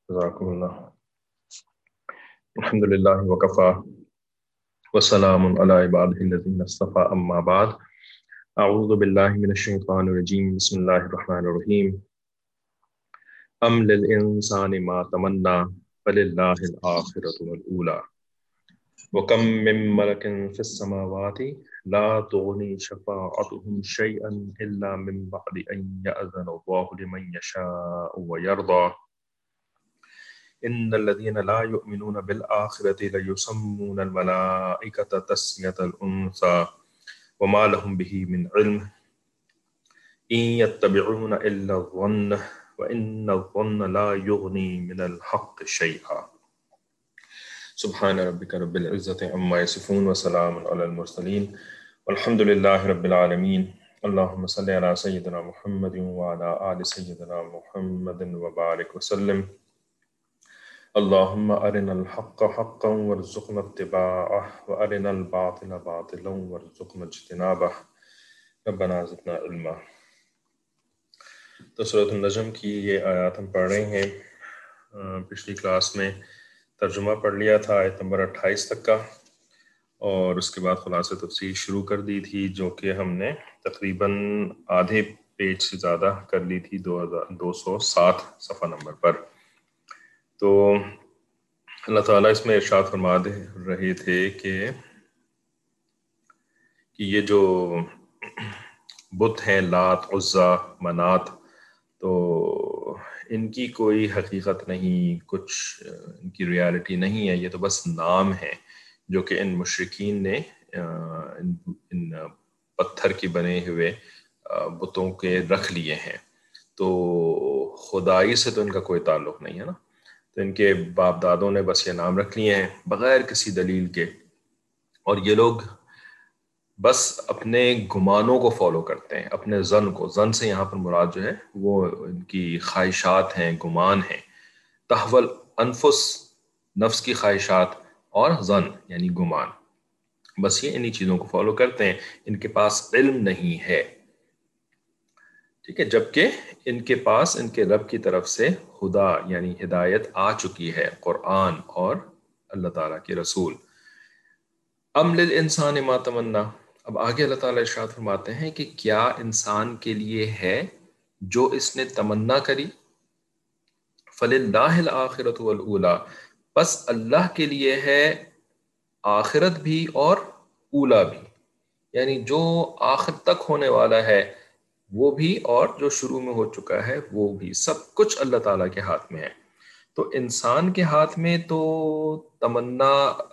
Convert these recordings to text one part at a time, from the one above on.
جزاکم اللہ. الحمد للہ وکفا وسلام علی عبادہ الذین اصطفى اما بعد. اعوذ باللہ من الشیطان الرجیم. بسم اللہ الرحمن الرحیم. ام للانسان ما تمنا فللہ الآخرۃ والأولی وکم من ملک فی السماوات لا تغنی شفاعتهم شیئا الا من بعد ان یأذن اللہ لمن یشاء ویرضی. ان الذين لا يؤمنون بالآخرة ليسمون الملائكة تسمية الأنثى وما لهم به من علم إن يتبعون إلا الظن وإن الظن لا يغني من الحق شيئا. سبحان ربك رب العزة عما يصفون وسلام على المرسلين والحمد لله رب العالمين. اللهم صل على سيدنا محمد وعلى آل سيدنا محمد وبارك وسلم. اللهم أرنا الحق حقا وارزقنا اتباعه وأرنا الباطل باطلا وارزقنا اجتنابه ربنا زدنا علما. تو سورۃ النجم کی یہ آیات ہم پڑھ رہے ہیں. پچھلی کلاس میں ترجمہ پڑھ لیا تھا آیت نمبر 28 تک کا، اور اس کے بعد خلاصہ تفسیر شروع کر دی تھی، جو کہ ہم نے تقریباً آدھے پیج سے زیادہ کر لی تھی 207 صفحہ نمبر پر. تو اللہ تعالیٰ اس میں ارشاد فرما دے رہے تھے کہ یہ جو بت ہیں لات عزا منات، تو ان کی کوئی حقیقت نہیں، کچھ ان کی ریالٹی نہیں ہے، یہ تو بس نام ہے جو کہ ان مشرکین نے ان پتھر کے بنے ہوئے بتوں کے رکھ لیے ہیں. تو خدائی سے تو ان کا کوئی تعلق نہیں ہے نا. تو ان کے باپ دادوں نے بس یہ نام رکھ لیے ہیں بغیر کسی دلیل کے، اور یہ لوگ بس اپنے گمانوں کو فالو کرتے ہیں، اپنے ظن کو. ظن سے یہاں پر مراد جو ہے وہ ان کی خواہشات ہیں، گمان ہیں. تحول انفس، نفس کی خواہشات، اور ظن یعنی گمان، بس یہ انہی چیزوں کو فالو کرتے ہیں. ان کے پاس علم نہیں ہے، ٹھیک ہے، جبکہ ان کے پاس ان کے رب کی طرف سے خدا یعنی ہدایت آ چکی ہے، قرآن اور اللہ تعالیٰ کے رسول. ام للانسان ما تمنا. اب آگے اللہ تعالیٰ ارشاد فرماتے ہیں کہ کیا انسان کے لیے ہے جو اس نے تمنا کری. فللہ الآخرۃ والأولی. بس اللہ کے لیے ہے آخرت بھی اور اولا بھی، یعنی جو آخر تک ہونے والا ہے وہ بھی اور جو شروع میں ہو چکا ہے وہ بھی، سب کچھ اللہ تعالیٰ کے ہاتھ میں ہے. تو انسان کے ہاتھ میں تو تمنا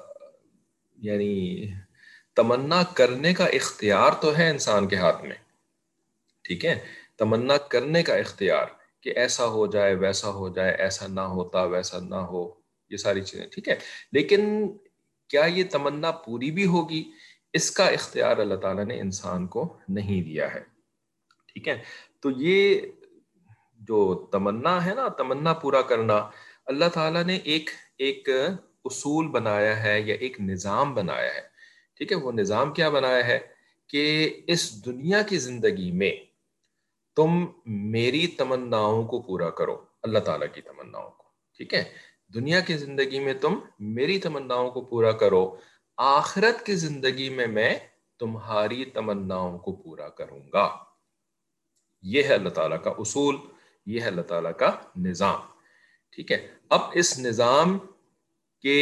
یعنی تمنا کرنے کا اختیار تو ہے انسان کے ہاتھ میں، ٹھیک ہے، تمنا کرنے کا اختیار کہ ایسا ہو جائے ویسا ہو جائے، ایسا نہ ہوتا ویسا نہ ہو، یہ ساری چیزیں ٹھیک ہے. لیکن کیا یہ تمنا پوری بھی ہوگی، اس کا اختیار اللہ تعالیٰ نے انسان کو نہیں دیا ہے، ٹھیک ہے. تو یہ جو تمنا ہے نا، تمنا پورا کرنا، اللہ تعالیٰ نے ایک اصول بنایا ہے یا ایک نظام بنایا ہے، ٹھیک ہے. وہ نظام کیا بنایا ہے کہ اس دنیا کی زندگی میں تم میری تمناؤں کو پورا کرو، اللہ تعالیٰ کی تمناؤں کو، ٹھیک ہے. دنیا کی زندگی میں تم میری تمناؤں کو پورا کرو، آخرت کی زندگی میں تمہاری تمناؤں کو پورا کروں گا. یہ ہے اللہ تعالیٰ کا اصول، یہ ہے اللہ تعالیٰ کا نظام، ٹھیک ہے. اب اس نظام کے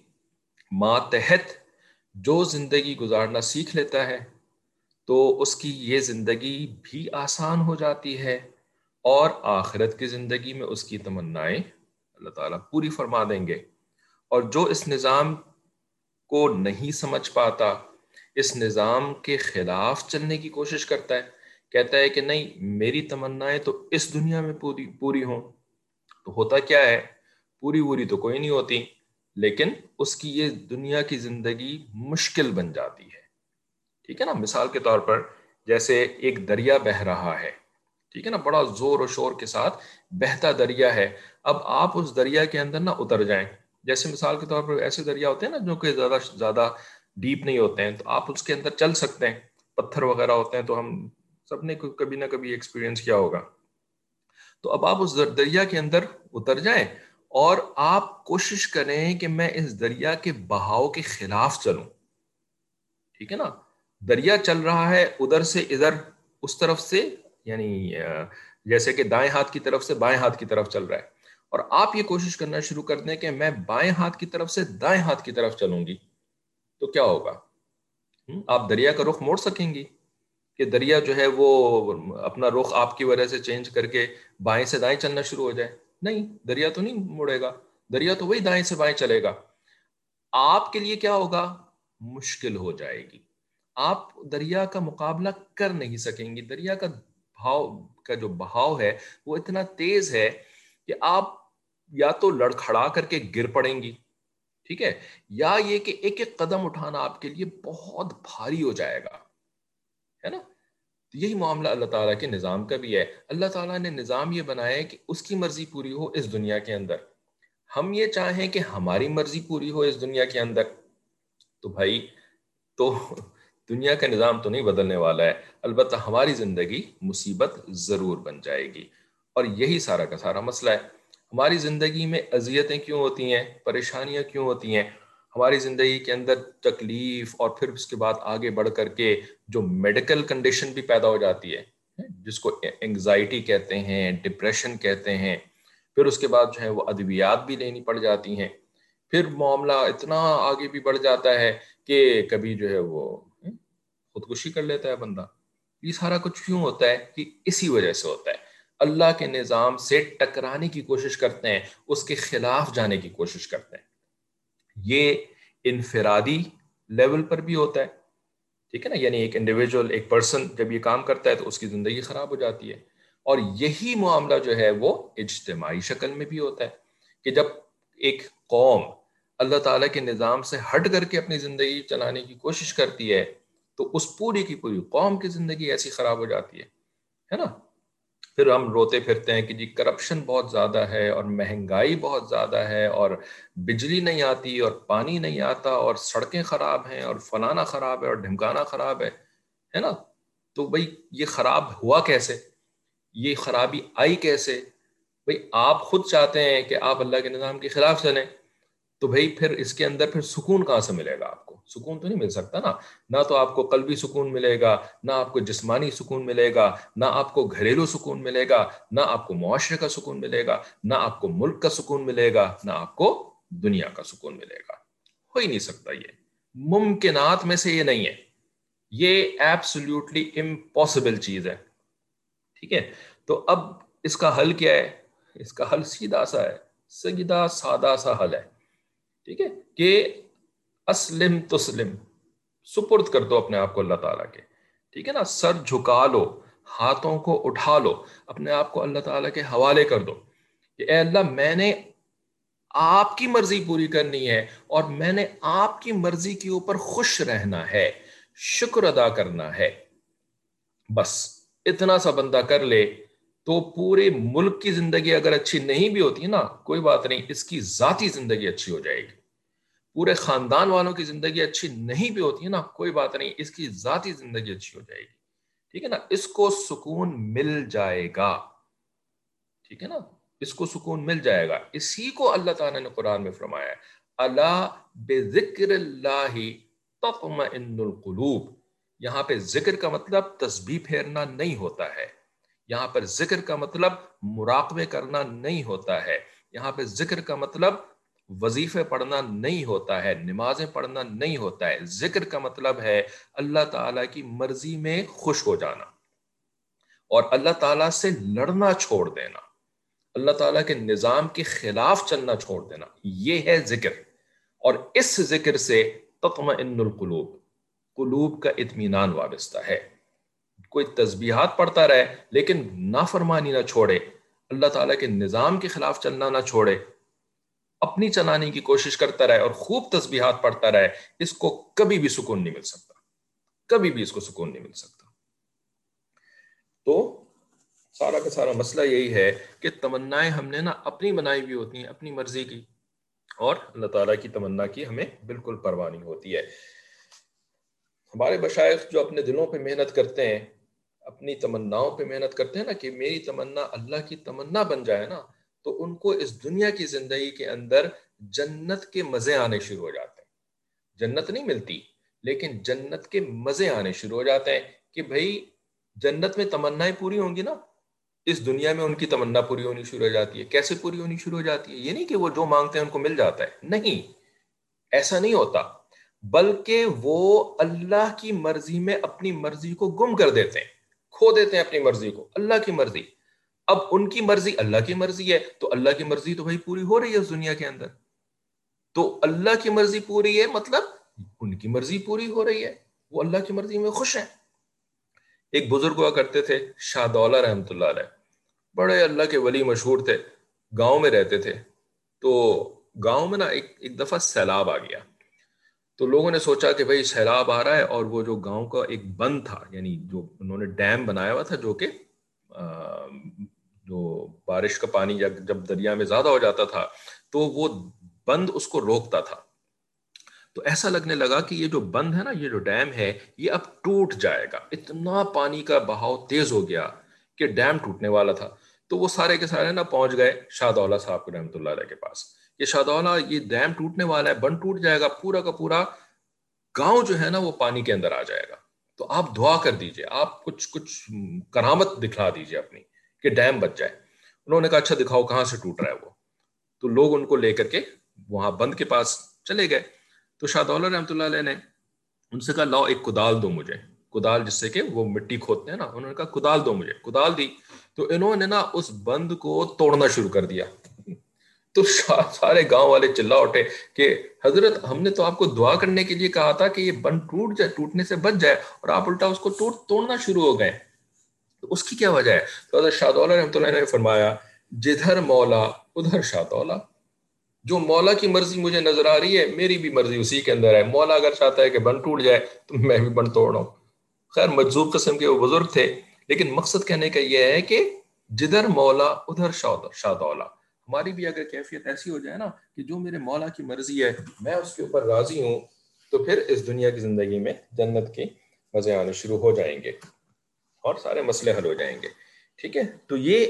ماتحت جو زندگی گزارنا سیکھ لیتا ہے تو اس کی یہ زندگی بھی آسان ہو جاتی ہے، اور آخرت کی زندگی میں اس کی تمنائیں اللہ تعالیٰ پوری فرما دیں گے. اور جو اس نظام کو نہیں سمجھ پاتا، اس نظام کے خلاف چلنے کی کوشش کرتا ہے، کہتا ہے کہ نہیں میری تمنائیں تو اس دنیا میں پوری ہوں، تو ہوتا کیا ہے، پوری تو کوئی نہیں ہوتی، لیکن اس کی یہ دنیا کی زندگی مشکل بن جاتی ہے، ٹھیک ہے نا. مثال کے طور پر جیسے ایک دریا بہہ رہا ہے، ٹھیک ہے نا، بڑا زور و شور کے ساتھ بہتا دریا ہے. اب آپ اس دریا کے اندر نہ اتر جائیں، جیسے مثال کے طور پر ایسے دریا ہوتے ہیں نا جو کہ زیادہ ڈیپ نہیں ہوتے ہیں، تو آپ اس کے اندر چل سکتے ہیں. پتھر وغیرہ ہوتے ہیں تو ہم سب نے کبھی نہ کبھی ایکسپیرینس کیا ہوگا. تو اب آپ اس دریا کے اندر اتر جائیں اور آپ کوشش کریں کہ میں اس دریا کے بہاؤ کے خلاف چلوں. ٹھیک ہے نا؟ دریا چل رہا ہے ادھر سے ادھر اس طرف سے، یعنی جیسے کہ دائیں ہاتھ کی طرف سے بائیں ہاتھ کی طرف چل رہا ہے، اور آپ یہ کوشش کرنا شروع کر دیں کہ میں بائیں ہاتھ کی طرف سے دائیں ہاتھ کی طرف چلوں گی، تو کیا ہوگا؟ آپ دریا کا رخ موڑ سکیں گی کہ دریا جو ہے وہ اپنا رخ آپ کی وجہ سے چینج کر کے بائیں سے دائیں چلنا شروع ہو جائے؟ نہیں، دریا تو نہیں مڑے گا، دریا تو وہی دائیں سے بائیں چلے گا. آپ کے لیے کیا ہوگا؟ مشکل ہو جائے گی، آپ دریا کا مقابلہ کر نہیں سکیں گی. دریا کا جو بہاؤ ہے وہ اتنا تیز ہے کہ آپ یا تو لڑکھڑا کر کے گر پڑیں گی، ٹھیک ہے، یا یہ کہ ایک ایک قدم اٹھانا آپ کے لیے بہت بھاری ہو جائے گا، ہے نا؟ یہی معاملہ اللہ تعالیٰ کے نظام کا بھی ہے. اللہ تعالیٰ نے نظام یہ بنایا ہے کہ اس کی مرضی پوری ہو اس دنیا کے اندر. ہم یہ چاہیں کہ ہماری مرضی پوری ہو اس دنیا کے اندر، تو بھائی تو دنیا کا نظام تو نہیں بدلنے والا ہے، البتہ ہماری زندگی مصیبت ضرور بن جائے گی. اور یہی سارا کا سارا مسئلہ ہے. ہماری زندگی میں اذیتیں کیوں ہوتی ہیں، پریشانیاں کیوں ہوتی ہیں؟ ہماری زندگی کے اندر تکلیف، اور پھر اس کے بعد آگے بڑھ کر کے جو میڈیکل کنڈیشن بھی پیدا ہو جاتی ہے، جس کو انگزائٹی کہتے ہیں، ڈپریشن کہتے ہیں. پھر اس کے بعد جو ہے وہ ادویات بھی لینی پڑ جاتی ہیں. پھر معاملہ اتنا آگے بھی بڑھ جاتا ہے کہ کبھی جو ہے وہ خودکشی کر لیتا ہے بندہ. یہ سارا کچھ کیوں ہوتا ہے؟ کہ اسی وجہ سے ہوتا ہے. اللہ کے نظام سے ٹکرانے کی کوشش کرتے ہیں، اس کے خلاف جانے کی کوشش کرتے ہیں. یہ انفرادی لیول پر بھی ہوتا ہے، ٹھیک ہے نا، یعنی ایک انڈیویجول، ایک پرسن جب یہ کام کرتا ہے تو اس کی زندگی خراب ہو جاتی ہے. اور یہی معاملہ جو ہے وہ اجتماعی شکل میں بھی ہوتا ہے کہ جب ایک قوم اللہ تعالیٰ کے نظام سے ہٹ کر کے اپنی زندگی چلانے کی کوشش کرتی ہے تو اس پوری کی پوری قوم کی زندگی ایسی خراب ہو جاتی ہے نا. پھر ہم روتے پھرتے ہیں کہ جی کرپشن بہت زیادہ ہے، اور مہنگائی بہت زیادہ ہے، اور بجلی نہیں آتی، اور پانی نہیں آتا، اور سڑکیں خراب ہیں، اور فلانا خراب ہے، اور ڈھمکانا خراب ہے نا. تو بھئی یہ خراب ہوا کیسے؟ یہ خرابی آئی کیسے؟ بھئی آپ خود چاہتے ہیں کہ آپ اللہ کے نظام کے خلاف چلیں، تو بھئی پھر اس کے اندر پھر سکون کہاں سے ملے گا؟ آپ کو سکون تو نہیں مل سکتا نا. نہ تو آپ کو قلبی سکون ملے گا، نہ آپ کو جسمانی سکون ملے گا، نہ آپ کو گھریلو سکون ملے گا، نہ آپ کو معاشرے کا سکون ملے گا، نہ آپ کو ملک کا سکون ملے گا، نہ آپ کو دنیا کا سکون ملے گا. ہو ہی نہیں سکتا. یہ ممکنات میں سے یہ نہیں ہے، یہ ایبسلیوٹلی امپاسبل چیز ہے. ٹھیک ہے، تو اب اس کا حل کیا ہے؟ اس کا حل سیدھا سا ہے، سیدھا سادہ سا حل ہے. ٹھیک ہے کہ اسلم تسلم، سپرد کر دو اپنے آپ کو اللہ تعالیٰ کے. ٹھیک ہے نا، سر جھکا لو، ہاتھوں کو اٹھا لو، اپنے آپ کو اللہ تعالیٰ کے حوالے کر دو کہ اے اللہ میں نے آپ کی مرضی پوری کرنی ہے، اور میں نے آپ کی مرضی کے اوپر خوش رہنا ہے، شکر ادا کرنا ہے. بس اتنا سا بندہ کر لے تو پورے ملک کی زندگی اگر اچھی نہیں بھی ہوتی ہے نا، کوئی بات نہیں، اس کی ذاتی زندگی اچھی ہو جائے گی. پورے خاندان والوں کی زندگی اچھی نہیں بھی ہوتی ہے نا، کوئی بات نہیں، اس کی ذاتی زندگی اچھی ہو جائے گی. ٹھیک ہے نا، اس کو سکون مل جائے گا. ٹھیک ہے نا، اس کو سکون مل جائے گا. اسی کو اللہ تعالیٰ نے قرآن میں فرمایا ہے، الا بذکر اللہ تطمئن القلوب. یہاں پہ ذکر کا مطلب تسبیح پھیرنا نہیں ہوتا ہے، یہاں پر ذکر کا مطلب مراقبے کرنا نہیں ہوتا ہے، یہاں پہ ذکر کا مطلب وظیفے پڑھنا نہیں ہوتا ہے، نمازیں پڑھنا نہیں ہوتا ہے. ذکر کا مطلب ہے اللہ تعالیٰ کی مرضی میں خوش ہو جانا، اور اللہ تعالیٰ سے لڑنا چھوڑ دینا، اللہ تعالیٰ کے نظام کے خلاف چلنا چھوڑ دینا. یہ ہے ذکر. اور اس ذکر سے تطمئن القلوب، قلوب کا اطمینان وابستہ ہے. کوئی تسبیحات پڑھتا رہے لیکن نافرمانی نہ چھوڑے، اللہ تعالیٰ کے نظام کے خلاف چلنا نہ چھوڑے، اپنی چلانے کی کوشش کرتا رہے اور خوب تسبیحات پڑھتا رہے، اس کو کبھی بھی سکون نہیں مل سکتا، کبھی بھی اس کو سکون نہیں مل سکتا. تو سارا کا سارا مسئلہ یہی ہے کہ تمنائیں ہم نے نا اپنی بنائی بھی ہوتی ہیں، اپنی مرضی کی، اور اللہ تعالیٰ کی تمنا کی ہمیں بالکل پرواہ نہیں ہوتی ہے. ہمارے مشائخ جو اپنے دلوں پہ محنت کرتے ہیں، اپنی تمناؤں پہ محنت کرتے ہیں نا کہ میری تمنا اللہ کی تمنا بن جائے نا، تو ان کو اس دنیا کی زندگی کے اندر جنت کے مزے آنے شروع ہو جاتے ہیں. جنت نہیں ملتی لیکن جنت کے مزے آنے شروع ہو جاتے ہیں کہ بھائی جنت میں تمنائیں پوری ہوں گی نا. اس دنیا میں ان کی تمنا پوری ہونی شروع ہو جاتی ہے. کیسے پوری ہونی شروع ہو جاتی ہے؟ یہ نہیں کہ وہ جو مانگتے ہیں ان کو مل جاتا ہے, نہیں, ایسا نہیں ہوتا, بلکہ وہ اللہ کی مرضی میں اپنی مرضی کو گم کر دیتے ہیں, کھو دیتے ہیں اپنی مرضی کو. اللہ کی مرضی, اب ان کی مرضی اللہ کی مرضی ہے, تو اللہ کی مرضی تو بھائی پوری ہو رہی ہے اس دنیا کے اندر. تو اللہ کی مرضی پوری ہے مطلب ان کی مرضی پوری ہو رہی ہے, وہ اللہ کی مرضی میں خوش ہیں. ایک بزرگ ہوا کرتے تھے شاہ دولہ رحمۃ اللہ علیہ, بڑے اللہ کے ولی مشہور تھے, گاؤں میں رہتے تھے. تو گاؤں میں نا ایک دفعہ سیلاب آ گیا. تو لوگوں نے سوچا کہ بھائی سیلاب آ رہا ہے, اور وہ جو گاؤں کا ایک بند تھا, یعنی جو انہوں نے ڈیم بنایا ہوا تھا جو کہ جو بارش کا پانی جب دریا میں زیادہ ہو جاتا تھا تو وہ بند اس کو روکتا تھا. تو ایسا لگنے لگا کہ یہ جو بند ہے نا, یہ جو ڈیم ہے, یہ اب ٹوٹ جائے گا. اتنا پانی کا بہاؤ تیز ہو گیا کہ ڈیم ٹوٹنے والا تھا. تو وہ سارے کے سارے نا پہنچ گئے شاہ دولہ صاحب رحمۃ اللہ علیہ کے پاس کہ شاہ دولہ یہ ڈیم ٹوٹنے والا ہے, بند ٹوٹ جائے گا, پورا کا پورا گاؤں جو ہے نا وہ پانی کے اندر آ جائے گا. تو آپ دعا کر دیجئے, آپ کچھ کرامت دکھا دیجئے اپنی کہ ڈیم بچ جائے. انہوں نے کہا اچھا دکھاؤ کہاں سے ٹوٹ رہا ہے وہ. تو لوگ ان کو لے کر کے وہاں بند کے پاس چلے گئے. تو شاہ دولہ رحمۃ اللہ علیہ نے ان سے کہا لاؤ ایک کدال دو مجھے, کدال جس سے کہ وہ مٹی کھودتے ہیں نا, انہوں نے کہا کدال دو مجھے. کدال دی تو انہوں نے نا اس بند کو توڑنا شروع کر دیا. تو سارے گاؤں والے چلا اٹھے کہ حضرت ہم نے تو آپ کو دعا کرنے کے لیے کہا تھا کہ یہ بند ٹوٹ جائے, ٹوٹنے سے بچ جائے, اور آپ الٹا اس کو توڑنا شروع ہو گئے. تو اس کی کیا وجہ ہے؟ تو حضرت شاہ دولہ رحمۃ اللہ نے فرمایا جدھر مولا ادھر شاہ دولہ. جو مولا کی مرضی مجھے نظر آ رہی ہے میری بھی مرضی اسی کے اندر ہے. مولا اگر چاہتا ہے کہ بند ٹوٹ جائے تو میں بھی بند توڑ رہا ہوں. خیر مجذوب قسم کے وہ بزرگ تھے, لیکن مقصد کہنے کا یہ ہے کہ جدھر مولا ادھر شاہ دولہ. ہماری بھی اگر کیفیت ایسی ہو جائے نا کہ جو میرے مولا کی مرضی ہے میں اس کے اوپر راضی ہوں, تو پھر اس دنیا کی زندگی میں جنت کے مزے آنے شروع ہو جائیں گے اور سارے مسئلے حل ہو جائیں گے. ٹھیک ہے, تو یہ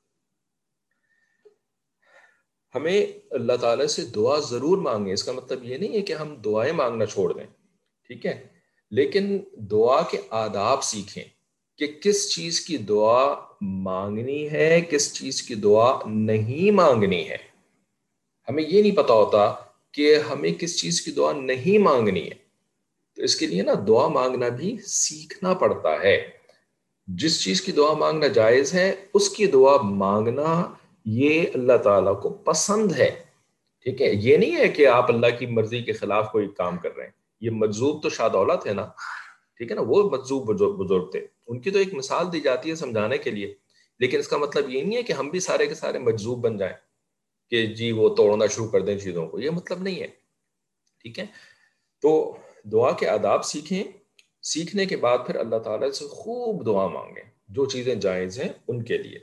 ہمیں اللہ تعالیٰ سے دعا ضرور مانگیں. اس کا مطلب یہ نہیں ہے کہ ہم دعائیں مانگنا چھوڑ دیں, ٹھیک ہے, لیکن دعا کے آداب سیکھیں کہ کس چیز کی دعا مانگنی ہے, کس چیز کی دعا نہیں مانگنی ہے. ہمیں یہ نہیں پتا ہوتا کہ ہمیں کس چیز کی دعا نہیں مانگنی ہے, تو اس کے لیے نا دعا مانگنا بھی سیکھنا پڑتا ہے. جس چیز کی دعا مانگنا جائز ہے اس کی دعا مانگنا یہ اللہ تعالیٰ کو پسند ہے. ٹھیک ہے, یہ نہیں ہے کہ آپ اللہ کی مرضی کے خلاف کوئی کام کر رہے ہیں. یہ مجذوب تو شاہ دولہ تھے نا, ٹھیک ہے نا, وہ مجذوب بزرگ تھے, ان کی تو ایک مثال دی جاتی ہے سمجھانے کے لیے, لیکن اس کا مطلب یہ نہیں ہے کہ ہم بھی سارے کے سارے مجذوب بن جائیں کہ جی وہ توڑنا شروع کر دیں چیزوں کو. یہ مطلب نہیں ہے, ٹھیک ہے. تو دعا کے آداب سیکھیں, سیکھنے کے بعد پھر اللہ تعالیٰ سے خوب دعا مانگیں جو چیزیں جائز ہیں ان کے لیے.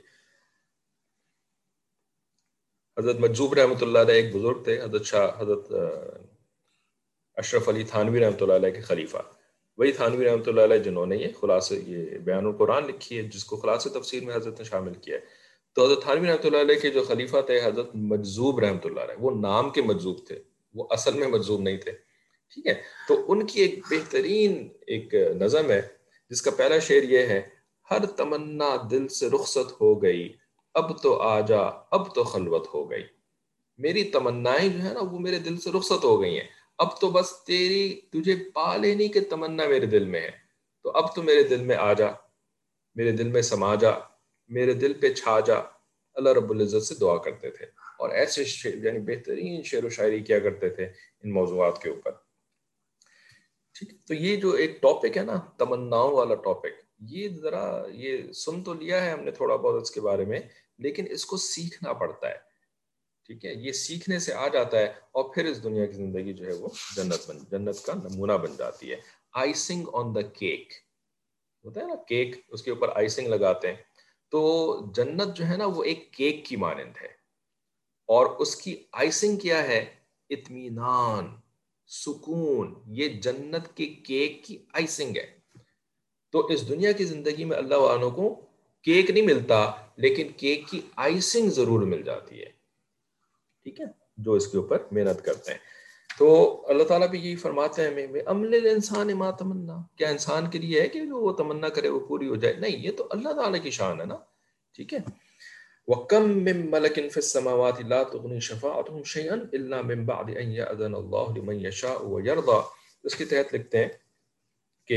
حضرت مجذوب رحمۃ اللہ علیہ ایک بزرگ تھے, حضرت اشرف علی تھانوی رحمۃ اللہ علیہ کے خلیفہ. وہی تھانوی رحمۃ اللہ علیہ جنہوں نے یہ بیان القرآن لکھی ہے, جس کو خلاصہ تفسیر میں حضرت نے شامل کیا ہے. تو حضرت تھانوی رحمۃ اللہ علیہ کے جو خلیفہ تھے حضرت مجذوب رحمۃ اللہ علیہ, وہ نام کے مجذوب تھے, وہ اصل میں مجذوب نہیں تھے. ٹھیک ہے, تو ان کی ایک بہترین ایک نظم ہے جس کا پہلا شعر یہ ہے, ہر تمنا دل سے رخصت ہو گئی, اب تو آجا اب تو خلوت ہو گئی. میری تمنائیں جو ہے نا وہ میرے دل سے رخصت ہو گئی ہیں, اب تو بس تجھے پا لینے کی تمنا میرے دل میں ہے, تو اب تو میرے دل میں آ جا, میرے دل میں سما جا, میرے دل پہ چھا جا. اللہ رب العزت سے دعا کرتے تھے اور ایسے یعنی بہترین شعر و شاعری کیا کرتے تھے ان موضوعات کے اوپر. ٹھیک ہے, تو یہ جو ایک ٹاپک ہے نا تمناؤں والا ٹاپک, یہ سن تو لیا ہے ہم نے تھوڑا بہت اس کے بارے میں, لیکن اس کو سیکھنا پڑتا ہے. ٹھیک ہے, یہ سیکھنے سے آ جاتا ہے اور پھر اس دنیا کی زندگی جو ہے وہ جنت کا نمونہ بن جاتی ہے. آئسنگ آن دا کیک ہوتا ہے نا, کیک اس کے اوپر آئسنگ لگاتے ہیں, تو جنت جو ہے نا وہ ایک کیک کی مانند ہے, اور اس کی آئسنگ کیا ہے؟ اطمینان, سکون. یہ جنت کے کیک کی آئسنگ ہے. تو اس دنیا کی زندگی میں اللہ والوں کو کیک نہیں ملتا لیکن کیک کی آئسنگ ضرور مل جاتی ہے، ٹھیک ہے، جو اس کے اوپر محنت کرتے ہیں. تو اللہ تعالیٰ بھی یہی فرماتے ہیں ہمیں عمل الانسان ما تمنا، کیا انسان کے لیے ہے کہ جو وہ تمنا کرے وہ پوری ہو جائے؟ نہیں، یہ تو اللہ تعالیٰ کی شان ہے نا، ٹھیک ہے. وَكَم مِّن مَلَكٍ فِي السَّمَاوَاتِ لَا تُغْنِي شَفَاعَتُهُمْ شَيْئًا إِلَّا مِن بَعْدِ أَن يَأْذَنَ اللَّهُ لِمَن يَشَاءُ وَيَرْضَىٰ. اس کے تحت لکھتے ہیں کہ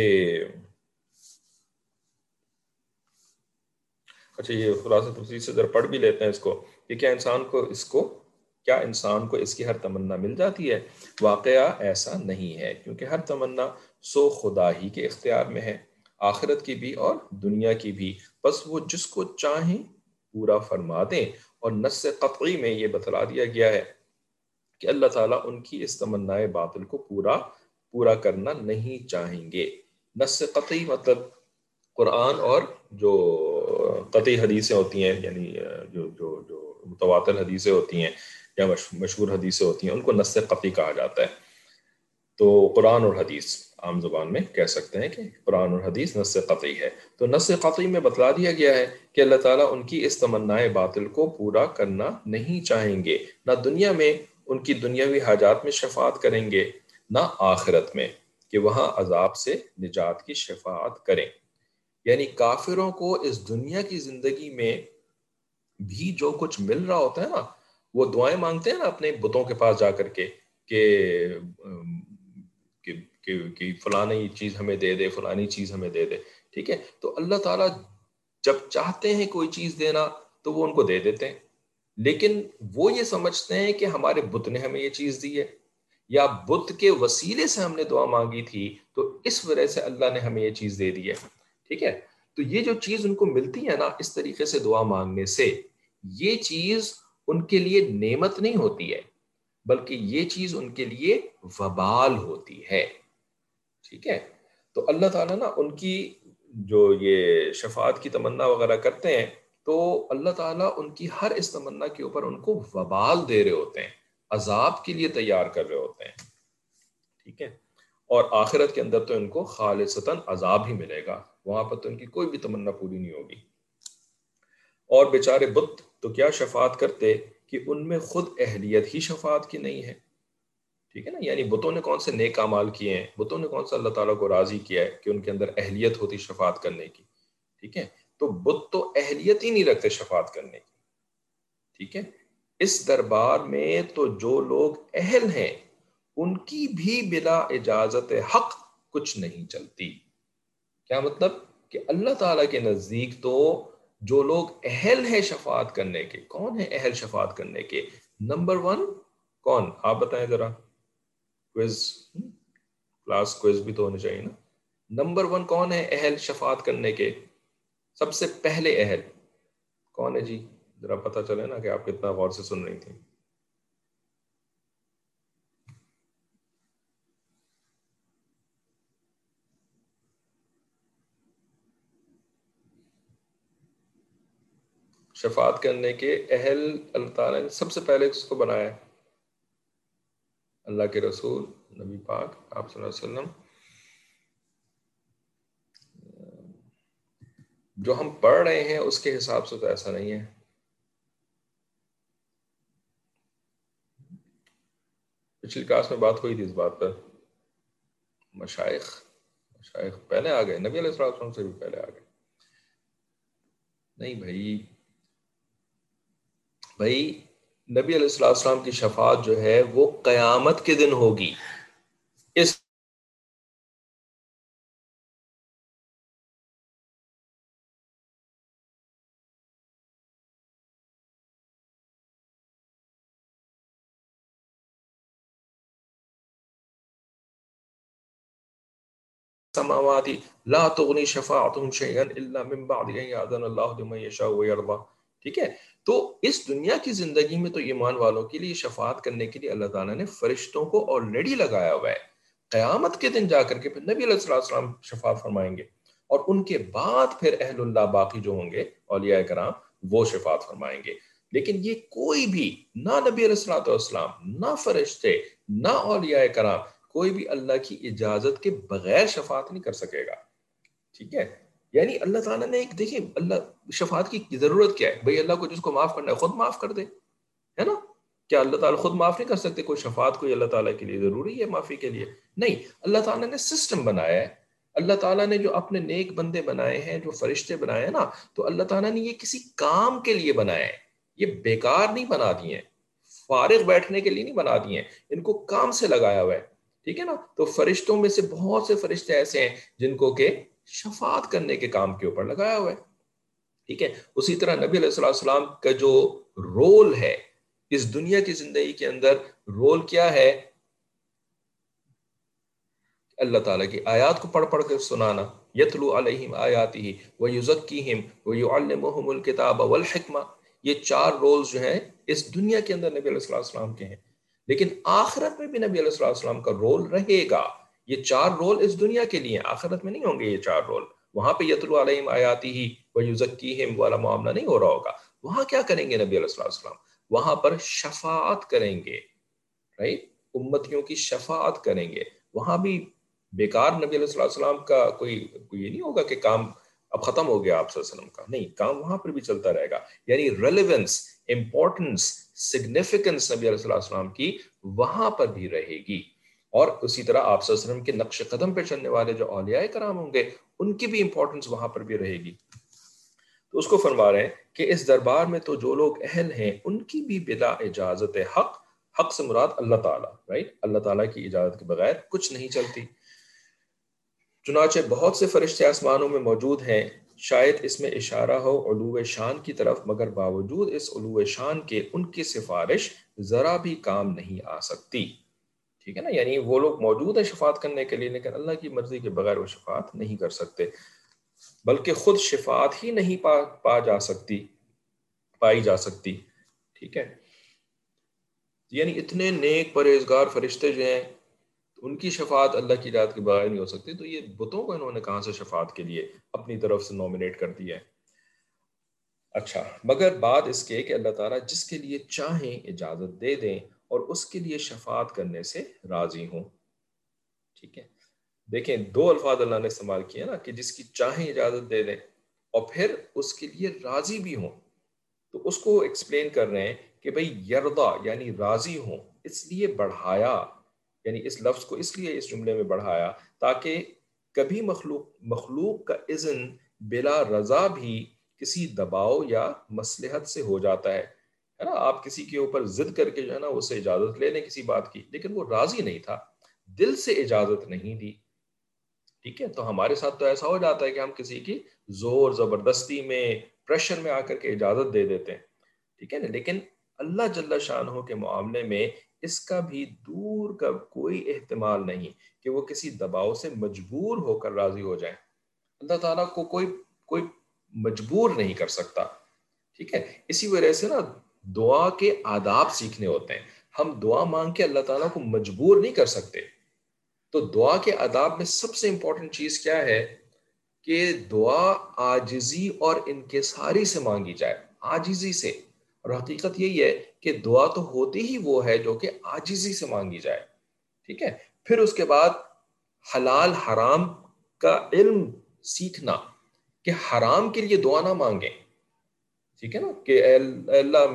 اچھا یہ خلاصہ تفصیل سے ذرا پڑھ بھی لیتے ہیں اس کو کہ کیا انسان کو اس کی ہر تمنا مل جاتی ہے؟ واقعہ ایسا نہیں ہے، کیونکہ ہر تمنا سو خدا ہی کے اختیار میں ہے، آخرت کی بھی اور دنیا کی بھی. بس وہ جس کو چاہیں پورا فرما دیں. اور نص قطعی میں یہ بتلا دیا گیا ہے کہ اللہ تعالیٰ ان کی اس تمنا باطل کو پورا کرنا نہیں چاہیں گے. نص قطعی مطلب قرآن اور جو قطعی حدیثیں ہوتی ہیں، یعنی جو متواتر حدیثیں ہوتی ہیں یا مشہور حدیثیں ہوتی ہیں، ان کو نص قطعی کہا جاتا ہے. تو قرآن اور حدیث عام زبان میں کہہ سکتے ہیں کہ قرآن اور حدیث نص قطعی ہے. تو نص قطعی میں بتلا دیا گیا ہے کہ اللہ تعالیٰ ان کی اس تمنا باطل کو پورا کرنا نہیں چاہیں گے، نہ دنیا میں ان کی دنیاوی حاجات میں شفاعت کریں گے، نہ آخرت میں کہ وہاں عذاب سے نجات کی شفاعت کریں. یعنی کافروں کو اس دنیا کی زندگی میں بھی جو کچھ مل رہا ہوتا ہے نا، وہ دعائیں مانگتے ہیں نا اپنے بتوں کے پاس جا کر کے کہ فلانی چیز ہمیں دے دے، فلانی چیز ہمیں دے دے، ٹھیک ہے. تو اللہ تعالیٰ جب چاہتے ہیں کوئی چیز دینا تو وہ ان کو دے دیتے ہیں، لیکن وہ یہ سمجھتے ہیں کہ ہمارے بت نے ہمیں یہ چیز دی ہے، یا بت کے وسیلے سے ہم نے دعا مانگی تھی تو اس وجہ سے اللہ نے ہمیں یہ چیز دے دی ہے، ٹھیک ہے. تو یہ جو چیز ان کو ملتی ہے نا اس طریقے سے دعا مانگنے سے، یہ چیز ان کے لیے نعمت نہیں ہوتی ہے، بلکہ یہ چیز ان کے لیے وبال ہوتی ہے، ٹھیک ہے. تو اللہ تعالیٰ نا ان کی جو یہ شفاعت کی تمنا وغیرہ کرتے ہیں تو اللہ تعالیٰ ان کی ہر اس تمنا کے اوپر ان کو وبال دے رہے ہوتے ہیں، عذاب کے لیے تیار کر رہے ہوتے ہیں، ٹھیک ہے. اور آخرت کے اندر تو ان کو خالصتاً عذاب ہی ملے گا، وہاں پر تو ان کی کوئی بھی تمنا پوری نہیں ہوگی. اور بیچارے بت تو کیا شفاعت کرتے کہ ان میں خود اہلیت ہی شفاعت کی نہیں ہے، ٹھیک ہے نا. یعنی بتوں نے کون سے نیک اعمال کیے ہیں، بتوں نے کون سا اللہ تعالیٰ کو راضی کیا ہے کہ ان کے اندر اہلیت ہوتی شفاعت کرنے کی، ٹھیک ہے. تو بت تو اہلیت ہی نہیں رکھتے شفاعت کرنے کی، ٹھیک ہے. اس دربار میں تو جو لوگ اہل ہیں ان کی بھی بلا اجازت حق کچھ نہیں چلتی. کیا مطلب کہ اللہ تعالیٰ کے نزدیک تو جو لوگ اہل ہیں شفاعت کرنے کے، کون ہیں اہل شفاعت کرنے کے؟ نمبر 1 کون، آپ بتائیں ذرا، کوئز کلاس کوئز بھی تو ہونے چاہیے نا. نمبر 1 کون ہے اہل شفاعت کرنے کے؟ سب سے پہلے اہل کون ہے جی؟ ذرا پتہ چلے نا کہ آپ کتنا غور سے سن رہی تھیں. شفاعت کرنے کے اہل اللہ تعالیٰ نے سب سے پہلے کس کو بنایا ہے؟ اللہ کے رسول نبی پاک آپ صلی اللہ علیہ وسلم. جو ہم پڑھ رہے ہیں اس کے حساب سے تو ایسا نہیں ہے. پچھلی کلاس میں بات ہوئی تھی اس بات پر. مشائخ پہلے آ گئے، نبی علیہ السلام سے بھی پہلے آ گئے. نہیں بھائی نبی علیہ السلام کی شفاعت جو ہے وہ قیامت کے دن ہوگی. اس سماوات لا تغنی شفاعتهم شیئا الا من بعد ان یاذن اللہ لمن یشاء ویرضی، ٹھیک ہے. تو اس دنیا کی زندگی میں تو ایمان والوں کے لیے شفاعت کرنے کے لیے اللہ تعالیٰ نے فرشتوں کو آلریڈی لگایا ہوا ہے. قیامت کے دن جا کر کے پھر نبی علیہ السلام شفاعت فرمائیں گے، اور ان کے بعد پھر اہل اللہ باقی جو ہوں گے اولیاء کرام وہ شفاعت فرمائیں گے. لیکن یہ کوئی بھی نہ نبی علیہ السلام نہ فرشتے نہ اولیاء کرام کوئی بھی اللہ کی اجازت کے بغیر شفاعت نہیں کر سکے گا، ٹھیک ہے. یعنی اللہ تعالیٰ نے ایک دیکھیں اللہ شفاعت کی ضرورت کیا ہے بھائی؟ اللہ کو جس کو معاف کرنا ہے خود معاف کر دے، ہے نا؟ کیا اللہ تعالیٰ خود معاف نہیں کر سکتے؟ کوئی شفاعت کوئی اللہ تعالیٰ کے لیے ضروری ہے معافی کے لیے؟ نہیں، اللہ تعالیٰ نے سسٹم بنایا ہے. اللہ تعالیٰ نے جو اپنے نیک بندے بنائے ہیں، جو فرشتے بنائے ہیں نا، تو اللہ تعالیٰ نے یہ کسی کام کے لیے بنایا ہے. یہ بیکار نہیں بنا دیے ہیں، فارغ بیٹھنے کے لیے نہیں بنا دیے ہیں، ان کو کام سے لگایا ہوا ہے. ٹھیک ہے نا؟ تو فرشتوں میں سے بہت سے فرشتے ایسے ہیں جن کو کہ شفاعت کرنے کے کام کے اوپر لگایا ہوا ہے. ٹھیک ہے؟ اسی طرح نبی علیہ السلام کا جو رول ہے اس دنیا کی زندگی کے اندر، رول کیا ہے؟ اللہ تعالیٰ کی آیات کو پڑھ کے سنانا. یتلو علیہم آیاتہ ویزکیہم ویعلمہم الکتاب والحکمہ. یہ 4 رولز جو ہیں اس دنیا کے اندر نبی علیہ السلام کے ہیں، لیکن آخرت میں بھی نبی علیہ السلام کا رول رہے گا. یہ 4 رول اس دنیا کے لیے، آخرت میں نہیں ہوں گے یہ 4 رول. وہاں پہ یتلو علیہم آیاتہ ویزکیہم والا معاملہ نہیں ہو رہا ہوگا. وہاں کیا کریں گے نبی علیہ السلام؟ وہاں پر شفاعت کریں گے، رائٹ؟ امتیوں کی شفاعت کریں گے. وہاں بھی بیکار نبی علیہ السلام کا کوئی یہ نہیں ہوگا کہ کام اب ختم ہو گیا آپ صلی اللہ علیہ وسلم کا. نہیں، کام وہاں پر بھی چلتا رہے گا. یعنی ریلیونس، امپورٹنس، سگنیفیکنس نبی علیہ السلام کی وہاں پر بھی رہے گی. اور اسی طرح آپ صلی اللہ علیہ وسلم کے نقش قدم پہ چلنے والے جو اولیاء کرام ہوں گے ان کی بھی امپورٹنس وہاں پر بھی رہے گی. تو اس کو فرما رہے ہیں کہ اس دربار میں تو جو لوگ اہل ہیں ان کی بھی بلا اجازت حق سے مراد اللہ تعالیٰ، رائٹ؟ اللہ تعالیٰ کی اجازت کے بغیر کچھ نہیں چلتی. چنانچہ بہت سے فرشتے آسمانوں میں موجود ہیں، شاید اس میں اشارہ ہو علو شان کی طرف، مگر باوجود اس علو شان کے ان کی سفارش ذرا بھی کام نہیں آ سکتی. ٹھیک ہے نا؟ یعنی وہ لوگ موجود ہیں شفاعت کرنے کے لیے، لیکن اللہ کی مرضی کے بغیر وہ شفاعت نہیں کر سکتے، بلکہ خود شفاعت ہی نہیں پائی جا سکتی. ٹھیک ہے؟ یعنی اتنے نیک پرہیزگار فرشتے جو ہیں ان کی شفاعت اللہ کی اجازت کے بغیر نہیں ہو سکتی، تو یہ بتوں کو انہوں نے کہاں سے شفاعت کے لیے اپنی طرف سے نومینیٹ کر دیا ہے. اچھا، مگر بعد اس کے کہ اللہ تعالیٰ جس کے لیے چاہیں اجازت دے دیں اور اس کے لیے شفاعت کرنے سے راضی ہوں. ٹھیک ہے؟ دیکھیں 2 الفاظ اللہ نے استعمال کیے نا، کہ جس کی چاہیں اجازت دے دیں اور پھر اس کے لیے راضی بھی ہوں. تو اس کو ایکسپلین کر رہے ہیں کہ بھئی یرضا یعنی راضی ہوں، اس لیے بڑھایا، یعنی اس لفظ کو اس لیے اس جملے میں بڑھایا تاکہ کبھی مخلوق کا اذن بلا رضا بھی کسی دباؤ یا مصلحت سے ہو جاتا ہے نا؟ آپ کسی کے اوپر ضد کر کے جو ہے نا اسے اجازت لے لیں کسی بات کی، لیکن وہ راضی نہیں تھا، دل سے اجازت نہیں دی. ٹھیک ہے؟ تو ہمارے ساتھ تو ایسا ہو جاتا ہے کہ ہم کسی کی زور زبردستی میں، پریشر میں آ کر کے اجازت دے دیتے ہیں. ٹھیک ہے نا؟ لیکن اللہ جل شانہ کے معاملے میں اس کا بھی دور کا کوئی احتمال نہیں کہ وہ کسی دباؤ سے مجبور ہو کر راضی ہو جائیں. اللہ تعالیٰ کو کوئی مجبور نہیں کر سکتا. ٹھیک ہے؟ اسی وجہ سے نا دعا کے آداب سیکھنے ہوتے ہیں. ہم دعا مانگ کے اللہ تعالیٰ کو مجبور نہیں کر سکتے. تو دعا کے آداب میں سب سے امپورٹنٹ چیز کیا ہے؟ کہ دعا عاجزی اور انکساری سے مانگی جائے، عاجزی سے. اور حقیقت یہی ہے کہ دعا تو ہوتی ہی وہ ہے جو کہ عاجزی سے مانگی جائے. ٹھیک ہے؟ پھر اس کے بعد حلال حرام کا علم سیکھنا، کہ حرام کے لیے دعا نہ مانگیں. ٹھیک ہے نا؟ کہ اللہ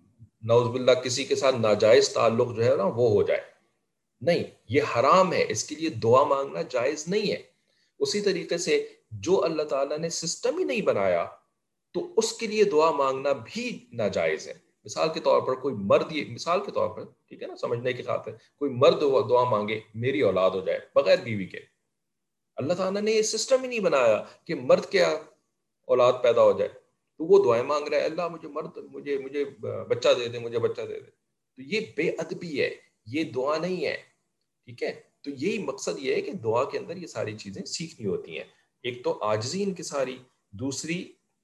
نعوذ باللہ کسی کے ساتھ ناجائز تعلق جو ہے نا وہ ہو جائے، نہیں، یہ حرام ہے، اس کے لیے دعا مانگنا جائز نہیں ہے. اسی طریقے سے جو اللہ تعالیٰ نے سسٹم ہی نہیں بنایا تو اس کے لیے دعا مانگنا بھی ناجائز ہے. مثال کے طور پر کوئی مرد، یہ مثال کے طور پر ٹھیک ہے نا سمجھنے کی خاطر، کوئی مرد دعا مانگے میری اولاد ہو جائے بغیر بیوی کے. اللہ تعالیٰ نے یہ سسٹم ہی نہیں بنایا کہ مرد کیا اولاد پیدا ہو جائے، تو وہ دعائیں مانگ رہا ہے اللہ مجھے بچہ دے دے، مجھے بچہ دے دے. تو یہ بے ادبی ہے، یہ دعا نہیں ہے. ٹھیک ہے؟ تو یہی مقصد یہ ہے کہ دعا کے اندر یہ ساری چیزیں سیکھنی ہوتی ہیں. ایک تو عاجزی انکساری، دوسری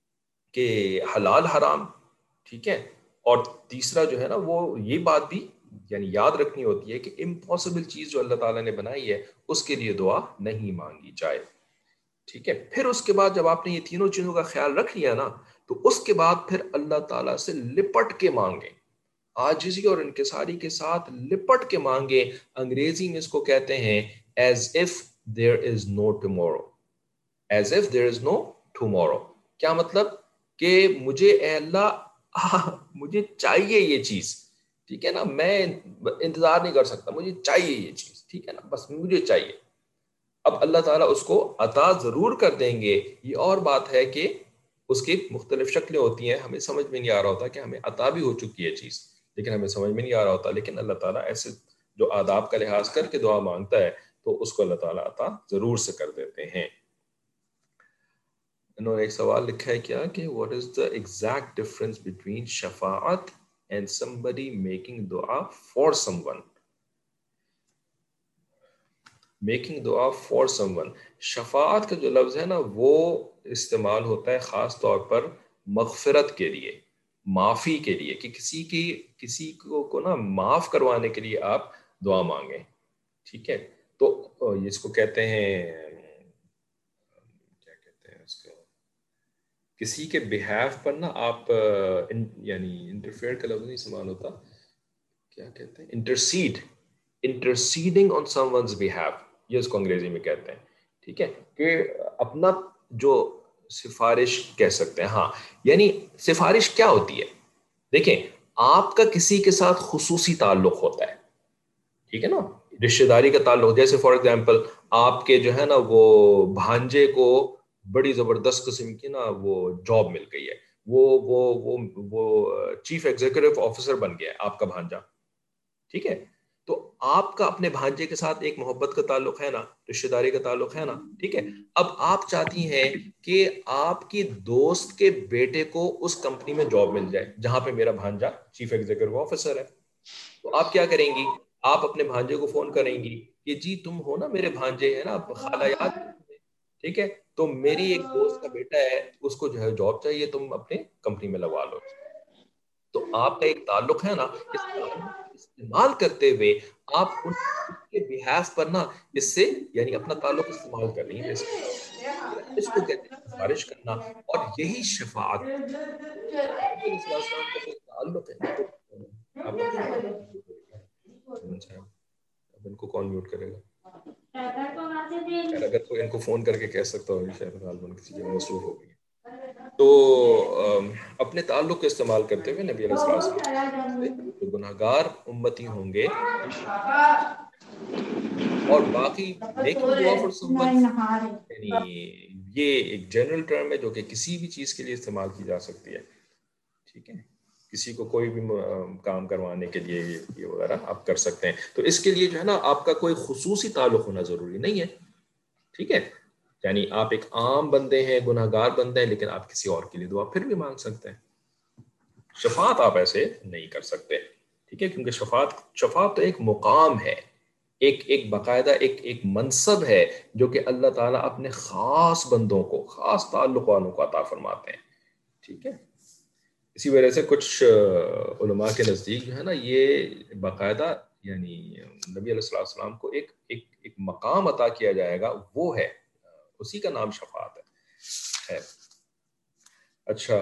کہ حلال حرام، ٹھیک ہے، اور تیسرا جو ہے نا وہ یہ بات بھی یعنی یاد رکھنی ہوتی ہے کہ امپاسبل چیز جو اللہ تعالیٰ نے بنائی ہے اس کے لیے دعا نہیں مانگی جائے. ٹھیک ہے؟ پھر اس کے بعد جب آپ نے یہ تینوں چیزوں کا خیال رکھ لیا نا، تو اس کے بعد پھر اللہ تعالیٰ سے لپٹ کے مانگیں، عاجزی اور انکساری کے ساتھ لپٹ کے مانگے. انگریزی میں اس کو کہتے ہیں as if there is no tomorrow. as if there is no tomorrow. کیا مطلب کہ مجھے اے اللہ مجھے چاہیے یہ چیز, ٹھیک ہے نا, میں انتظار نہیں کر سکتا, مجھے چاہیے یہ چیز, ٹھیک ہے نا, بس مجھے چاہیے. اب اللہ تعالیٰ اس کو عطا ضرور کر دیں گے. یہ اور بات ہے کہ اس کی مختلف شکلیں ہوتی ہیں, ہمیں سمجھ میں نہیں آ رہا ہوتا کہ ہمیں عطا بھی ہو چکی ہے چیز, لیکن ہمیں سمجھ میں نہیں آ رہا ہوتا. لیکن اللہ تعالیٰ ایسے جو آداب کا لحاظ کر کے دعا مانگتا ہے تو اس کو اللہ تعالیٰ عطا ضرور سے کر دیتے ہیں. انہوں نے ایک سوال لکھا ہے کیا کہ what is the exact difference between شفاعت and somebody making دعا for someone. میکنگ دعا فار سم ون, شفاعت کا جو لفظ ہے نا وہ استعمال ہوتا ہے خاص طور پر مغفرت کے لیے, معافی کے لیے, کہ کسی کو نا معاف کروانے کے لیے آپ دعا مانگیں, ٹھیک ہے. تو اس کو کہتے ہیں, کیا کہتے ہیں اس کو, کسی کے بہیف پر نا آپ یعنی انٹرفیئر کا لفظ نہیں استعمال ہوتا, کیا کہتے ہیں, انٹرسیڈنگ آن سم ونز بہیف, یہ اس کو انگریزی میں کہتے ہیں, ٹھیک ہے, کہ اپنا جو سفارش کہہ سکتے ہیں. ہاں, یعنی سفارش کیا ہوتی ہے, دیکھیں آپ کا کسی کے ساتھ خصوصی تعلق ہوتا ہے, ٹھیک ہے نا, رشتہ داری کا تعلق. جیسے فار ایگزامپل آپ کے جو ہے نا وہ بھانجے کو بڑی زبردست قسم کی نا وہ جاب مل گئی ہے, وہ چیف ایگزیکٹو آفیسر بن گیا ہے آپ کا بھانجا, ٹھیک ہے. تو آپ کا اپنے بھانجے کے ساتھ ایک محبت کا تعلق ہے نا, رشتہ داری کا تعلق ہے نا, ٹھیک ہے. اب آپ چاہتی ہیں کہ آپ کی دوست کے بیٹے کو اس کمپنی میں جاب مل جائے جہاں پہ میرا بھانجا چیف ایگزیکٹو آفیسر ہے. تو آپ کیا کریں گی, آپ اپنے بھانجے کو فون کریں گی کہ جی تم ہو نا میرے بھانجے ہے نا خالہ یاد, ٹھیک ہے, تو میری ایک دوست کا بیٹا ہے اس کو جو ہے جاب چاہیے, تم اپنے کمپنی میں لگوا لو. تو آپ کا ایک تعلق ہے نا, اس تعلق استعمال کرتے ہوئے آپ ان کے بہیف پر نا اس سے یعنی اپنا تعلق استعمال کر رہی ہیں, اس کو کہتے ہیں سفارش کرنا. اور یہی شفاعت نبی علیہ السلام کا جو تعلق ہے نا, آپ اب ان کو کون میوٹ کرے گا, اگر کوئی ان کو فون کر کے کہہ سکتا ہو شاید غالباً کسی کے مصروف ہو گئی. تو اپنے تعلق کا استعمال کرتے ہوئے نبی علیہ السلام سے جو گناہگار امتی ہوں گے اور باقی میکنگ دعا فار سم ون, یعنی یہ ایک جنرل ٹرم ہے جو کہ کسی بھی چیز کے لیے استعمال کی جا سکتی ہے, ٹھیک ہے. کسی کو کوئی بھی کام کروانے کے لیے یہ وغیرہ آپ کر سکتے ہیں. تو اس کے لیے جو ہے نا آپ کا کوئی خصوصی تعلق ہونا ضروری نہیں ہے, ٹھیک ہے. یعنی آپ ایک عام بندے ہیں, گناہ گار بندے ہیں, لیکن آپ کسی اور کے لیے دعا پھر بھی مانگ سکتے ہیں. شفاعت آپ ایسے نہیں کر سکتے, ٹھیک ہے, کیونکہ شفاعت تو ایک مقام ہے, ایک باقاعدہ ایک منصب ہے جو کہ اللہ تعالیٰ اپنے خاص بندوں کو, خاص تعلق والوں کو عطا فرماتے ہیں, ٹھیک ہے. اسی وجہ سے کچھ علماء کے نزدیک جو ہے نا یہ باقاعدہ یعنی نبی علیہ السلام کو ایک مقام عطا کیا جائے گا, وہ ہے, اسی کا نام شفاعت ہے. اچھا,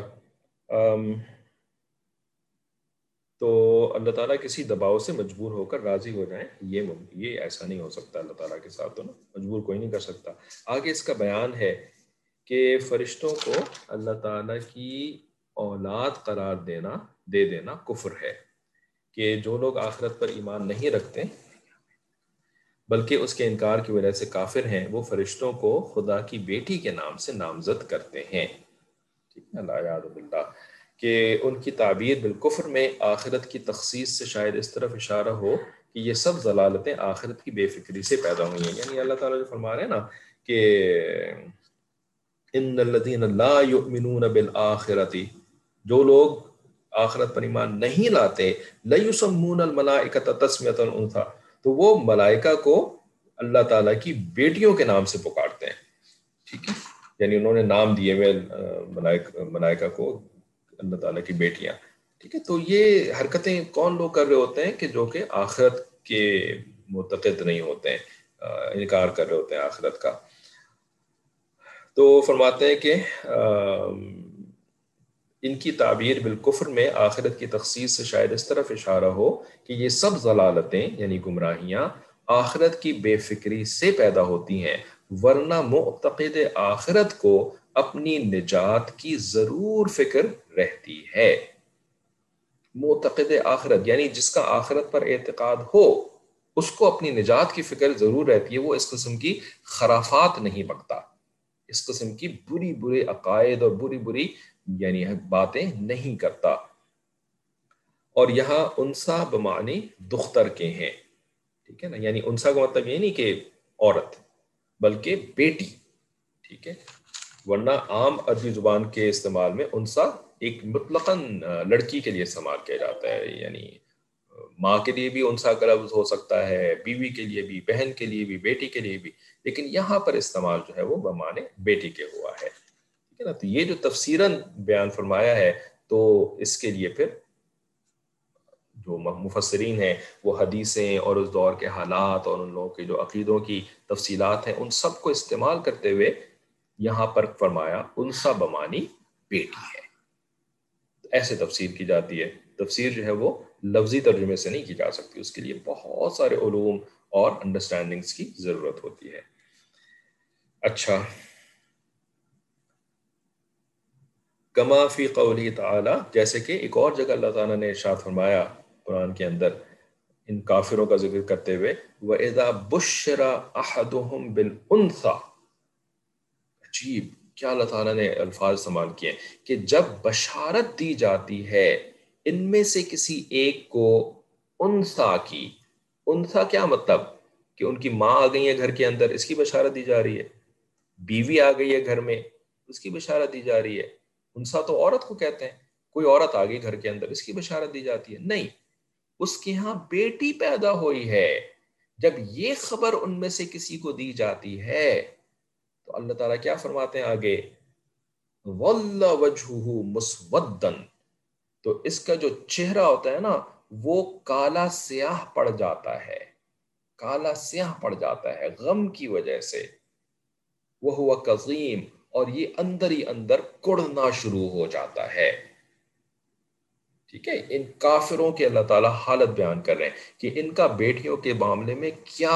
تو اللہ تعالیٰ کسی دباؤ سے مجبور ہو کر راضی ہو جائیں, یہ ایسا نہیں ہو سکتا. اللہ تعالیٰ کے ساتھ تو نا مجبور کوئی نہیں کر سکتا. آگے اس کا بیان ہے کہ فرشتوں کو اللہ تعالیٰ کی اولاد قرار دے دینا کفر ہے, کہ جو لوگ آخرت پر ایمان نہیں رکھتے بلکہ اس کے انکار کی وجہ سے کافر ہیں, وہ فرشتوں کو خدا کی بیٹی کے نام سے نامزد کرتے ہیں, ٹھیک ہے, لا یعوذ باللہ. کہ ان کی تعبیر بالکفر میں آخرت کی تخصیص سے شاید اس طرف اشارہ ہو کہ یہ سب ضلالتیں آخرت کی بے فکری سے پیدا ہوئی ہیں. یعنی اللہ تعالیٰ جو فرما رہے ہیں نا کہ ان الذین لا یؤمنون بالآخرۃ, جو لوگ آخرت پر ایمان نہیں لاتے, لیسمون الملائکۃ تسمیۃ الانثی, تو وہ ملائکہ کو اللہ تعالیٰ کی بیٹیوں کے نام سے پکارتے ہیں, ٹھیک ہے. یعنی انہوں نے نام دیے ہوئے ملائکہ کو اللہ تعالیٰ کی بیٹیاں, ٹھیک ہے. تو یہ حرکتیں کون لوگ کر رہے ہوتے ہیں کہ جو کہ آخرت کے معتقد نہیں ہوتے ہیں, انکار کر رہے ہوتے ہیں آخرت کا. تو فرماتے ہیں کہ ان کی تعبیر بالکفر میں آخرت کی تخصیص سے شاید اس طرف اشارہ ہو کہ یہ سب ضلالتیں یعنی گمراہیاں آخرت کی بے فکری سے پیدا ہوتی ہیں, ورنہ معتقد آخرت کو اپنی نجات کی ضرور فکر رہتی ہے. معتقد آخرت یعنی جس کا آخرت پر اعتقاد ہو اس کو اپنی نجات کی فکر ضرور رہتی ہے. وہ اس قسم کی خرافات نہیں بکتا، اس قسم کی بری بری عقائد اور بری بری یعنی باتیں نہیں کرتا. اور یہاں انسا بمعنی دختر کے ہیں، ٹھیک ہے نا. یعنی انسا کا مطلب یہ نہیں کہ عورت بلکہ بیٹی، ٹھیک ہے. ورنہ عام عربی زبان کے استعمال میں انسا ایک مطلقاً لڑکی کے لیے استعمال کیا جاتا ہے. یعنی ماں کے لیے بھی انسا کا لفظ ہو سکتا ہے، بیوی کے لیے بھی، بہن کے لیے بھی، بیٹی کے لیے بھی، لیکن یہاں پر استعمال جو ہے وہ بمعنی بیٹی کے ہوا ہے، ٹھیک ہے نا. تو یہ جو تفسیراً بیان فرمایا ہے تو اس کے لیے پھر جو مفسرین ہیں وہ حدیثیں اور اس دور کے حالات اور ان لوگوں کے جو عقیدوں کی تفصیلات ہیں ان سب کو استعمال کرتے ہوئے یہاں پر فرمایا انسا بمانی بیٹی ہے. ایسے تفسیر کی جاتی ہے. تفسیر جو ہے وہ لفظی ترجمے سے نہیں کی جا سکتی، اس کے لیے بہت سارے علوم اور انڈرسٹینڈنگز کی ضرورت ہوتی ہے. اچھا، کما فی قولی تعالی، جیسے کہ ایک اور جگہ اللہ تعالیٰ نے ارشاد فرمایا قرآن کے اندر ان کافروں کا ذکر کرتے ہوئے، وَإِذَا بُشِّرَ أَحَدُهُمْ بِالْأُنْثَى. عجیب کیا اللہ تعالیٰ نے الفاظ استعمال کیے کہ جب بشارت دی جاتی ہے ان میں سے کسی ایک کو انثى کی. انثى کیا مطلب کہ ان کی ماں آ گئی ہے گھر کے اندر، اس کی بشارت دی جا رہی ہے. بیوی آ گئی ہے گھر میں، اس کی بشارت دی جا رہی ہے. انسا تو عورت کو کہتے ہیں. کوئی عورت آ گئی گھر کے اندر، اس کی بشارت دی جاتی ہے. نہیں، اس کے ہاں بیٹی پیدا ہوئی ہے. جب یہ خبر ان میں سے کسی کو دی جاتی ہے تو اللہ تعالیٰ کیا فرماتے ہیں آگے، وَاللَّ وَجْهُهُ مُسْوَدًّا. تو اس کا جو چہرہ ہوتا ہے نا وہ کالا سیاہ پڑ جاتا ہے، کالا سیاہ پڑ جاتا ہے غم کی وجہ سے. وَهُوَ كَظِيمٌ، اور یہ اندر ہی اندر کڑنا شروع ہو جاتا ہے. ٹھیک ہے. ان کافروں کے اللہ تعالیٰ حالت بیان کر رہے ہیں کہ ان کا بیٹیوں کے معاملے میں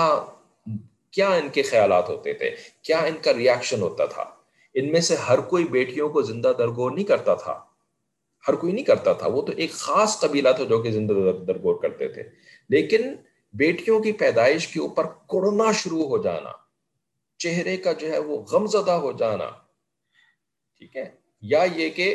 کیا ان کے خیالات ہوتے تھے، کیا ان کا ریاکشن ہوتا تھا. ان میں سے ہر کوئی بیٹیوں کو زندہ درگور نہیں کرتا تھا، ہر کوئی نہیں کرتا تھا. وہ تو ایک خاص قبیلہ تھا جو کہ زندہ درگور کرتے تھے. لیکن بیٹیوں کی پیدائش کے اوپر کڑنا شروع ہو جانا، چہرے کا جو ہے وہ غم زدہ ہو جانا، ٹھیک ہے. یا یہ کہ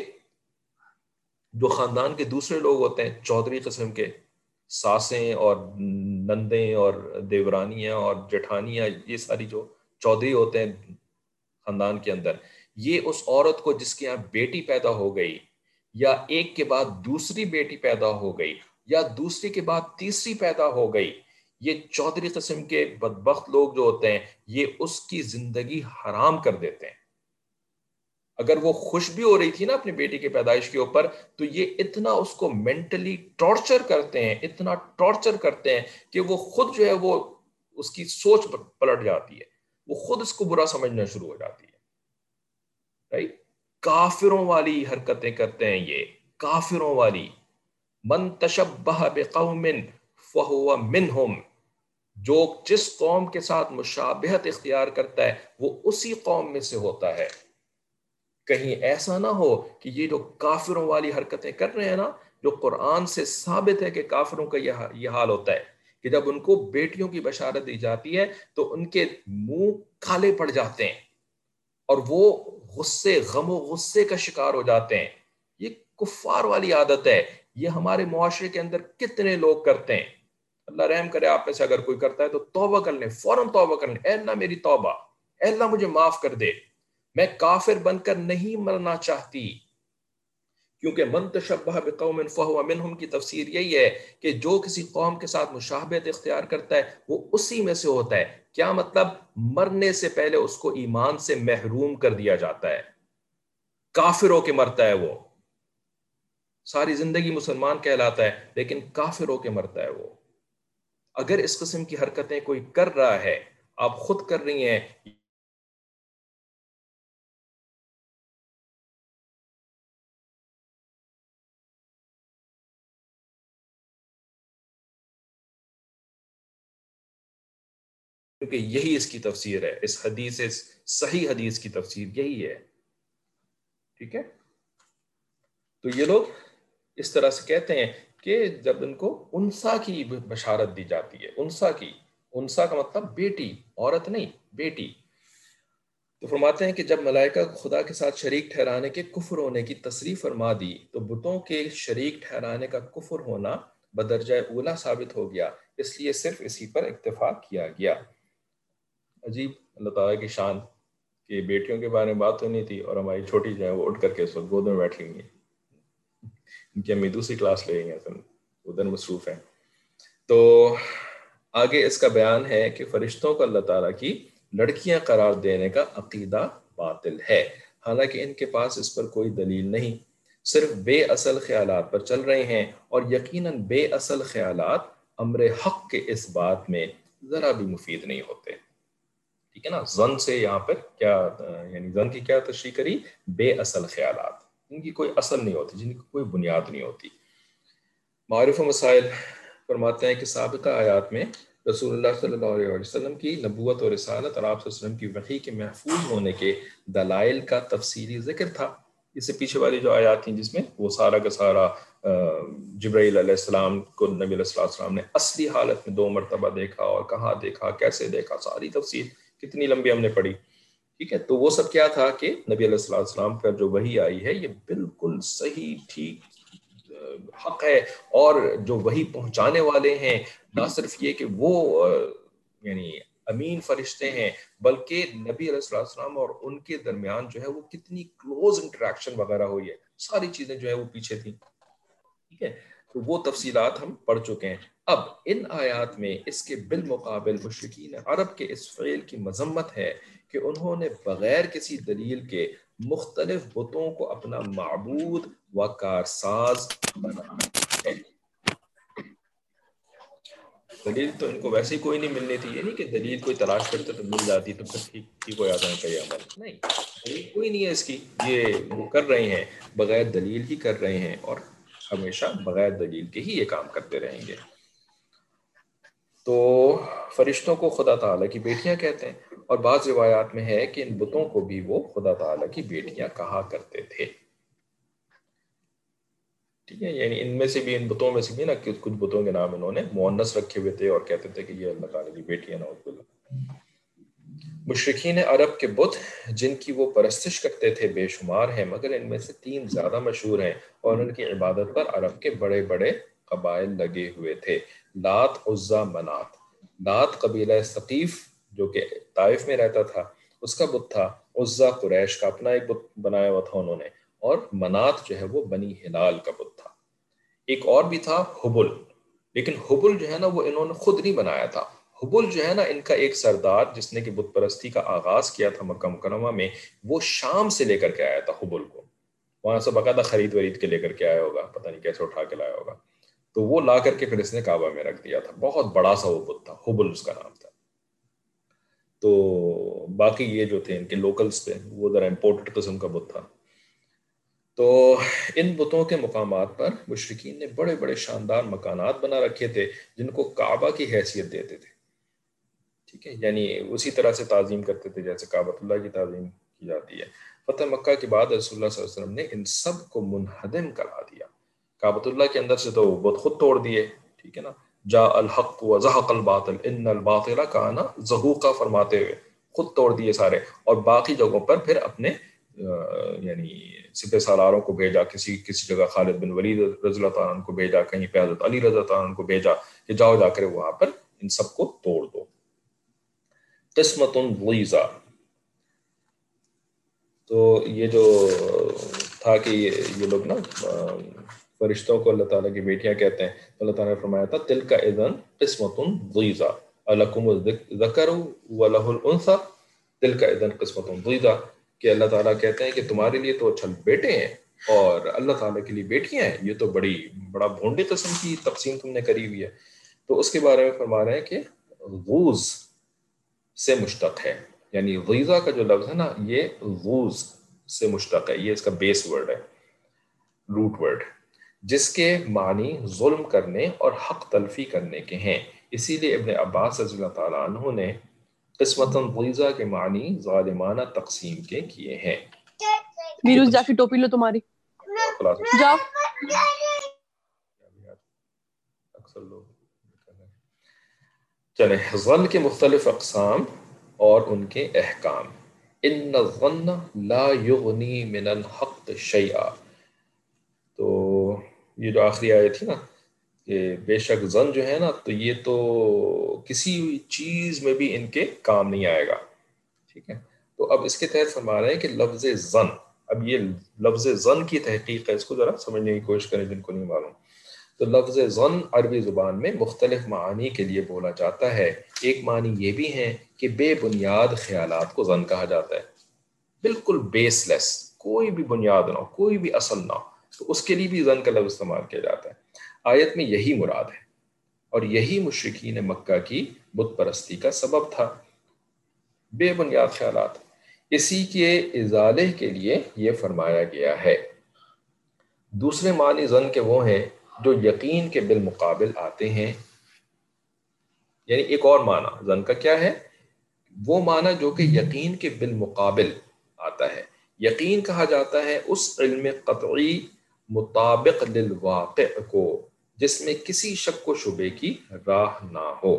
جو خاندان کے دوسرے لوگ ہوتے ہیں چودھری قسم کے، ساسیں اور نندیں اور دیورانیاں اور جٹھانیاں، یہ ساری جو چودھری ہوتے ہیں خاندان کے اندر، یہ اس عورت کو جس کے یہاں بیٹی پیدا ہو گئی یا ایک کے بعد دوسری بیٹی پیدا ہو گئی یا دوسری کے بعد تیسری پیدا ہو گئی، یہ چودھری قسم کے بدبخت لوگ جو ہوتے ہیں یہ اس کی زندگی حرام کر دیتے ہیں. اگر وہ خوش بھی ہو رہی تھی نا اپنی بیٹی کے پیدائش کے اوپر تو یہ اتنا اس کو مینٹلی ٹارچر کرتے ہیں، اتنا ٹارچر کرتے ہیں کہ وہ خود جو ہے وہ اس کی سوچ پلٹ جاتی ہے، وہ خود اس کو برا سمجھنا شروع ہو جاتی ہے. رائٹ. کافروں والی حرکتیں کرتے ہیں یہ، کافروں والی. من تشبہ بقوم فہو منہم، جو جس قوم کے ساتھ مشابہت اختیار کرتا ہے وہ اسی قوم میں سے ہوتا ہے. کہیں ایسا نہ ہو کہ یہ جو کافروں والی حرکتیں کر رہے ہیں نا، جو قرآن سے ثابت ہے کہ کافروں کا یہ حال ہوتا ہے کہ جب ان کو بیٹیوں کی بشارت دی جاتی ہے تو ان کے منہ کالے پڑ جاتے ہیں اور وہ غم و غصے کا شکار ہو جاتے ہیں. یہ کفار والی عادت ہے، یہ ہمارے معاشرے کے اندر کتنے لوگ کرتے ہیں. اللہ رحم کرے آپ میں سے اگر کوئی کرتا ہے تو توبہ کر لیں، فوراً توبہ کر لیں. اے اللہ میری توبہ، اے اللہ مجھے معاف کر دے، میں کافر بن کر نہیں مرنا چاہتی. کیونکہ من تشبہ بقوم فہو منہم کی تفسیر یہی ہے کہ جو کسی قوم کے ساتھ مشابہت اختیار کرتا ہے وہ اسی میں سے ہوتا ہے. کیا مطلب؟ مرنے سے پہلے اس کو ایمان سے محروم کر دیا جاتا ہے. کافر ہو کے مرتا ہے وہ، ساری زندگی مسلمان کہلاتا ہے لیکن کافر ہو کے مرتا ہے وہ. اگر اس قسم کی حرکتیں کوئی کر رہا ہے، آپ خود کر رہی ہیں، کیونکہ یہی اس کی تفسیر ہے، اس حدیث صحیح حدیث کی تفسیر یہی ہے. ٹھیک ہے. تو یہ لوگ اس طرح سے کہتے ہیں کہ جب ان کو انسا کی بشارت دی جاتی ہے، انسا کا مطلب بیٹی، عورت نہیں، بیٹی. تو فرماتے ہیں کہ جب ملائکہ خدا کے ساتھ شریک ٹھہرانے کے کفر ہونے کی تصریح فرما دی تو بتوں کے شریک ٹھہرانے کا کفر ہونا بدرجہ اولا ثابت ہو گیا، اس لیے صرف اسی پر اکتفا کیا گیا. عجیب اللہ تعالیٰ کی شان کہ بیٹیوں کے بارے میں بات ہونی تھی اور ہماری چھوٹی جو ہے وہ اٹھ کر کے اس وقت گود میں بیٹھی ہوئی ہیں. ان کی امی دوسری کلاس لے گئی ہیں، ادھر مصروف ہیں. تو آگے اس کا بیان ہے کہ فرشتوں کو اللہ تعالیٰ کی لڑکیاں قرار دینے کا عقیدہ باطل ہے، حالانکہ ان کے پاس اس پر کوئی دلیل نہیں، صرف بے اصل خیالات پر چل رہے ہیں، اور یقیناً بے اصل خیالات امر حق کے اس بات میں ذرا بھی مفید نہیں ہوتے. ٹھیک ہے نا. زن سے یہاں پر کیا یعنی زن کی کیا تشریح کری؟ بے اصل خیالات، ان کی کوئی اصل نہیں ہوتی، جن کی کوئی بنیاد نہیں ہوتی. معارف و مسائل فرماتے ہیں کہ سابقہ آیات میں رسول اللہ صلی اللہ علیہ وسلم کی نبوت اور رسالت اور آپ صلی اللہ علیہ وسلم کی وحی کے محفوظ ہونے کے دلائل کا تفصیلی ذکر تھا. اس سے پیچھے والی جو آیات تھیں جس میں وہ سارا کا سارا جبرائیل علیہ السلام کو نبی علیہ السلام نے اصلی حالت میں 2 مرتبہ دیکھا اور کہاں دیکھا، کیسے دیکھا، ساری تفصیل کتنی لمبی ہم نے پڑھی. ٹھیک ہے. تو وہ سب کیا تھا کہ نبی علیہ السلام پر جو وحی آئی ہے یہ بالکل صحیح ٹھیک حق ہے، اور جو وحی پہنچانے والے ہیں نہ صرف یہ کہ وہ یعنی امین فرشتے ہیں، بلکہ نبی علیہ السلام اور ان کے درمیان جو ہے وہ کتنی کلوز انٹریکشن وغیرہ ہوئی ہے، ساری چیزیں جو ہے وہ پیچھے تھیں. ٹھیک ہے. تو وہ تفصیلات ہم پڑھ چکے ہیں. اب ان آیات میں اس کے بالمقابل مشرکین عرب کے اس فعل کی مذمت ہے کہ انہوں نے بغیر کسی دلیل کے مختلف بتوں کو اپنا معبود و کارساز بنا ہے. دلیل تو ان کو ویسے ہی کوئی نہیں ملنی تھی، یہ نہیں کہ دلیل کوئی تلاش کرتے تو مل جاتی تو پھر ٹھیک ہو جاتا ہے ان کا یہ عمل. نہیں، دلیل کوئی نہیں ہے اس کی. یہ وہ کر رہے ہیں بغیر دلیل ہی کر رہے ہیں، اور ہمیشہ بغیر دلیل کے ہی یہ کام کرتے رہیں گے. تو فرشتوں کو خدا تعالیٰ کی بیٹیاں کہتے ہیں، اور بعض روایات میں ہے کہ ان بتوں کو بھی وہ خدا تعالیٰ کی بیٹیاں کہا کرتے تھے. ٹھیک ہے. یعنی ان میں سے بھی، ان بتوں میں سے بھی نا کچھ بتوں کے نام انہوں نے مؤنث رکھے ہوئے تھے اور کہتے تھے کہ یہ اللہ تعالیٰ کی بیٹیاں نعوذ باللہ. مشرکین عرب کے بت جن کی وہ پرستش کرتے تھے بے شمار ہیں، مگر ان میں سے 3 زیادہ مشہور ہیں اور ان کی عبادت پر عرب کے بڑے بڑے قبائل لگے ہوئے تھے. لات، عزا، منات. لات قبیلہ ثقیف جو کہ طائف میں رہتا تھا اس کا بت تھا. عزا قریش کا اپنا ایک بت بنایا ہوا تھا انہوں نے، اور منات جو ہے وہ بنی ہلال کا بت تھا. ایک اور بھی تھا حبل، لیکن حبل جو ہے نا وہ انہوں نے خود نہیں بنایا تھا. حبل جو ہے نا ان کا ایک سردار جس نے کہ بت پرستی کا آغاز کیا تھا مکہ مکرمہ میں، وہ شام سے لے کر کے آیا تھا حبل کو. وہاں سے باقاعدہ خرید ورید کے لے کر کے آیا ہوگا، پتہ نہیں کیسے اٹھا کے لایا ہوگا. تو وہ لا کر کے پھر اس نے کعبہ میں رکھ دیا تھا. بہت بڑا سا وہ بت تھا، حبل اس کا نام تھا. تو باقی یہ جو تھے ان کے لوکلز تھے وہ ذرا امپورٹڈ قسم کا بت تھا. تو ان بتوں کے مقامات پر مشرکین نے بڑے بڑے شاندار مکانات بنا رکھے تھے جن کو کعبہ کی حیثیت دیتے تھے. ٹھیک ہے. یعنی اسی طرح سے تعظیم کرتے تھے جیسے کعبۃ اللہ کی تعظیم کی جاتی ہے. فتح مکہ کے بعد رسول اللہ صلی اللہ علیہ وسلم نے ان سب کو منہدم کرا دیا. کعبۃ اللہ کے اندر سے تو بت خود توڑ دیے. ٹھیک ہے نا. جاء الحق وزهق الباطل ان الباطل کان زہوقا فرماتے ہوئے خود توڑ دیے سارے، اور باقی جگہوں پر پھر اپنے یعنی سپہ سالاروں کو بھیجا. کسی جگہ خالد بن ولید رضی اللہ تعالیٰ عنہ کو بھیجا، کہیں پہ حضرت علی رضی اللہ تعالیٰ عنہ کو بھیجا کہ جاؤ جا کر وہاں پر ان سب کو توڑ دو. قسمت ضیزا. تو یہ جو تھا کہ یہ لوگ نا فرشتوں کو اللہ تعالیٰ کی بیٹیاں کہتے ہیں. اللہ تعالیٰ نے فرمایا تھا تلک اذن قسمت ضیزا الکم الذکر ولہ الانثی تلک اذن قسمت ضیزا، کہ اللہ تعالیٰ کہتے ہیں کہ تمہارے لیے تو اچھا بیٹے ہیں اور اللہ تعالیٰ کے لیے بیٹیاں ہیں، یہ تو بڑا بھونڈی قسم کی تقسیم تم نے کری ہوئی ہے. تو اس کے بارے میں فرما رہے ہیں کہ غوز سے مشتق ہے. یعنی غیظہ کا جو لفظ ہے نا یہ غوز سے مشتق ہے، یہ اس کا بیس ورڈ ہے، روٹ ورڈ، جس کے معنی ظلم کرنے اور حق تلفی کرنے کے ہیں. اسی لیے ابن عباس رضی اللہ تعالیٰ عنہ نے قسمتاً غیظہ کے معنی ظالمانہ تقسیم کے کیے ہیں. वीरू जाके टोपी लो तुम्हारी, जाओ। अक्सर लोग चले ज़न्न के मुख्तलिफ अक़साम और उनके अहकाम। इन्न ज़न्न ला युग़नी मिनल हक़्क़ शैआ, तो ये जो आखिरी आयत थी ना कि बेशक ज़न जो है ना, तो ये तो किसी चीज़ में भी इनके काम नहीं आएगा। ठीक है, तो अब इसके तहत फरमा रहे हैं कि लफ्ज़ ज़न, अब ये लफ्ज़ ज़न की तहक़ीक़ है, इसको ज़रा समझने की कोशिश करें जिनको नहीं मालूम। तो लफ्ज़ ज़न अरबी ज़ुबान में मुख्तलिफ मानी के लिए बोला जाता है। एक मानी ये भी है कि बेबुनियाद ख़यालात को ज़न कहा जाता है, बिल्कुल बेसलेस, कोई भी बुनियाद ना हो, कोई भी असल ना हो, तो उसके लिए भी ज़न का लफ्ज़ इस्तेमाल किया जाता है। आयत में यही मुराद है और यही मुशरिकीन मक्का की बुत परस्ती का सबब था, बेबुनियाद ख्यालात। इसी के इजाले के लिए ये फरमाया गया है। दूसरे मानी ज़न के वो हैं जो यकीन के बिलमुकाबिल आते हैं, यानी एक और माना ज़न का क्या है, वो माना जो कि यकीन के बिलमुकाबिल आता है। यकीन कहा जाता है उस इल्म क़त्ई मुताबिक लिल वाक़ि को जिसमें किसी शक व शुबे की राह ना हो,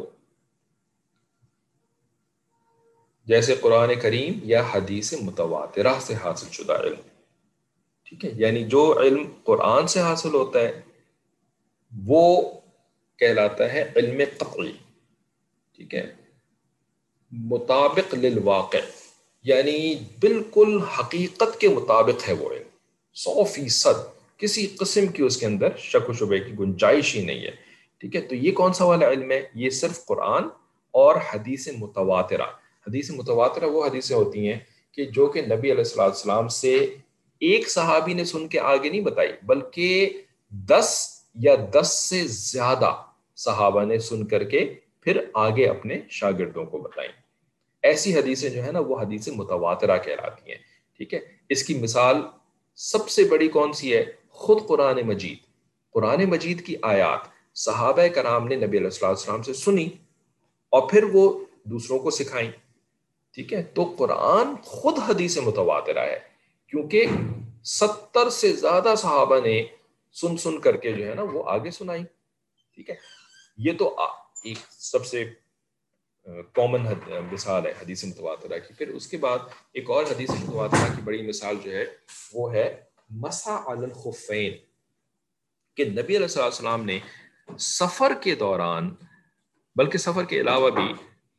जैसे कुरान करीम या हदीस मुतवातिरा से हासिल शुदा इल्म। ठीक है, यानी जो इल्म कुरान से हासिल होता है वो कहलाता है इल्म क़त्ई। ठीक है, मुताबिक लिल वाक़ि, यानी बिल्कुल हकीकत के मुताबिक है वो इल्म, 100% किसी किस्म की उसके अंदर शक व शुबे की गुंजाइश ही नहीं है। ठीक है, तो ये कौन सा वाला इल्म है, ये सिर्फ कुरान और हदीस मुतवातिरा। हदीस मुतवातिरा वो हदीसें होती हैं कि जो कि नबी अलैहिस्सलाम से एक सहाबी ने सुन के आगे नहीं बताई, बल्कि 10 या 10 से ज्यादा सहाबा ने सुन करके फिर आगे अपने शागिर्दों को बताई। ऐसी हदीसें जो है ना वो हदीसें मुतवातिरा कहलाती हैं। ठीक है, इसकी मिसाल सबसे बड़ी कौन सी है, खुद कुरान मजीद। कुरान मजीद की आयात सहाबा कराम ने नबी अलैहिस्सलाम से सुनी और फिर वो दूसरों को सिखाई। ठीक है, तो कुरान खुद हदीस मुतवातिरा है, क्योंकि 70 से ज्यादा सहाबा ने सुन सुन करके जो है ना वो आगे सुनाई। ठीक है, ये तो एक सबसे कॉमन मिसाल है हदीस मुतवातिरा की। फिर उसके बाद एक और हदीस मुतवातिरा की बड़ी मिसाल जो है वो है मसा अलल खुफ़ैन, कि नबी अलैहि सल्लम ने सफर के दौरान, बल्कि सफर के अलावा भी,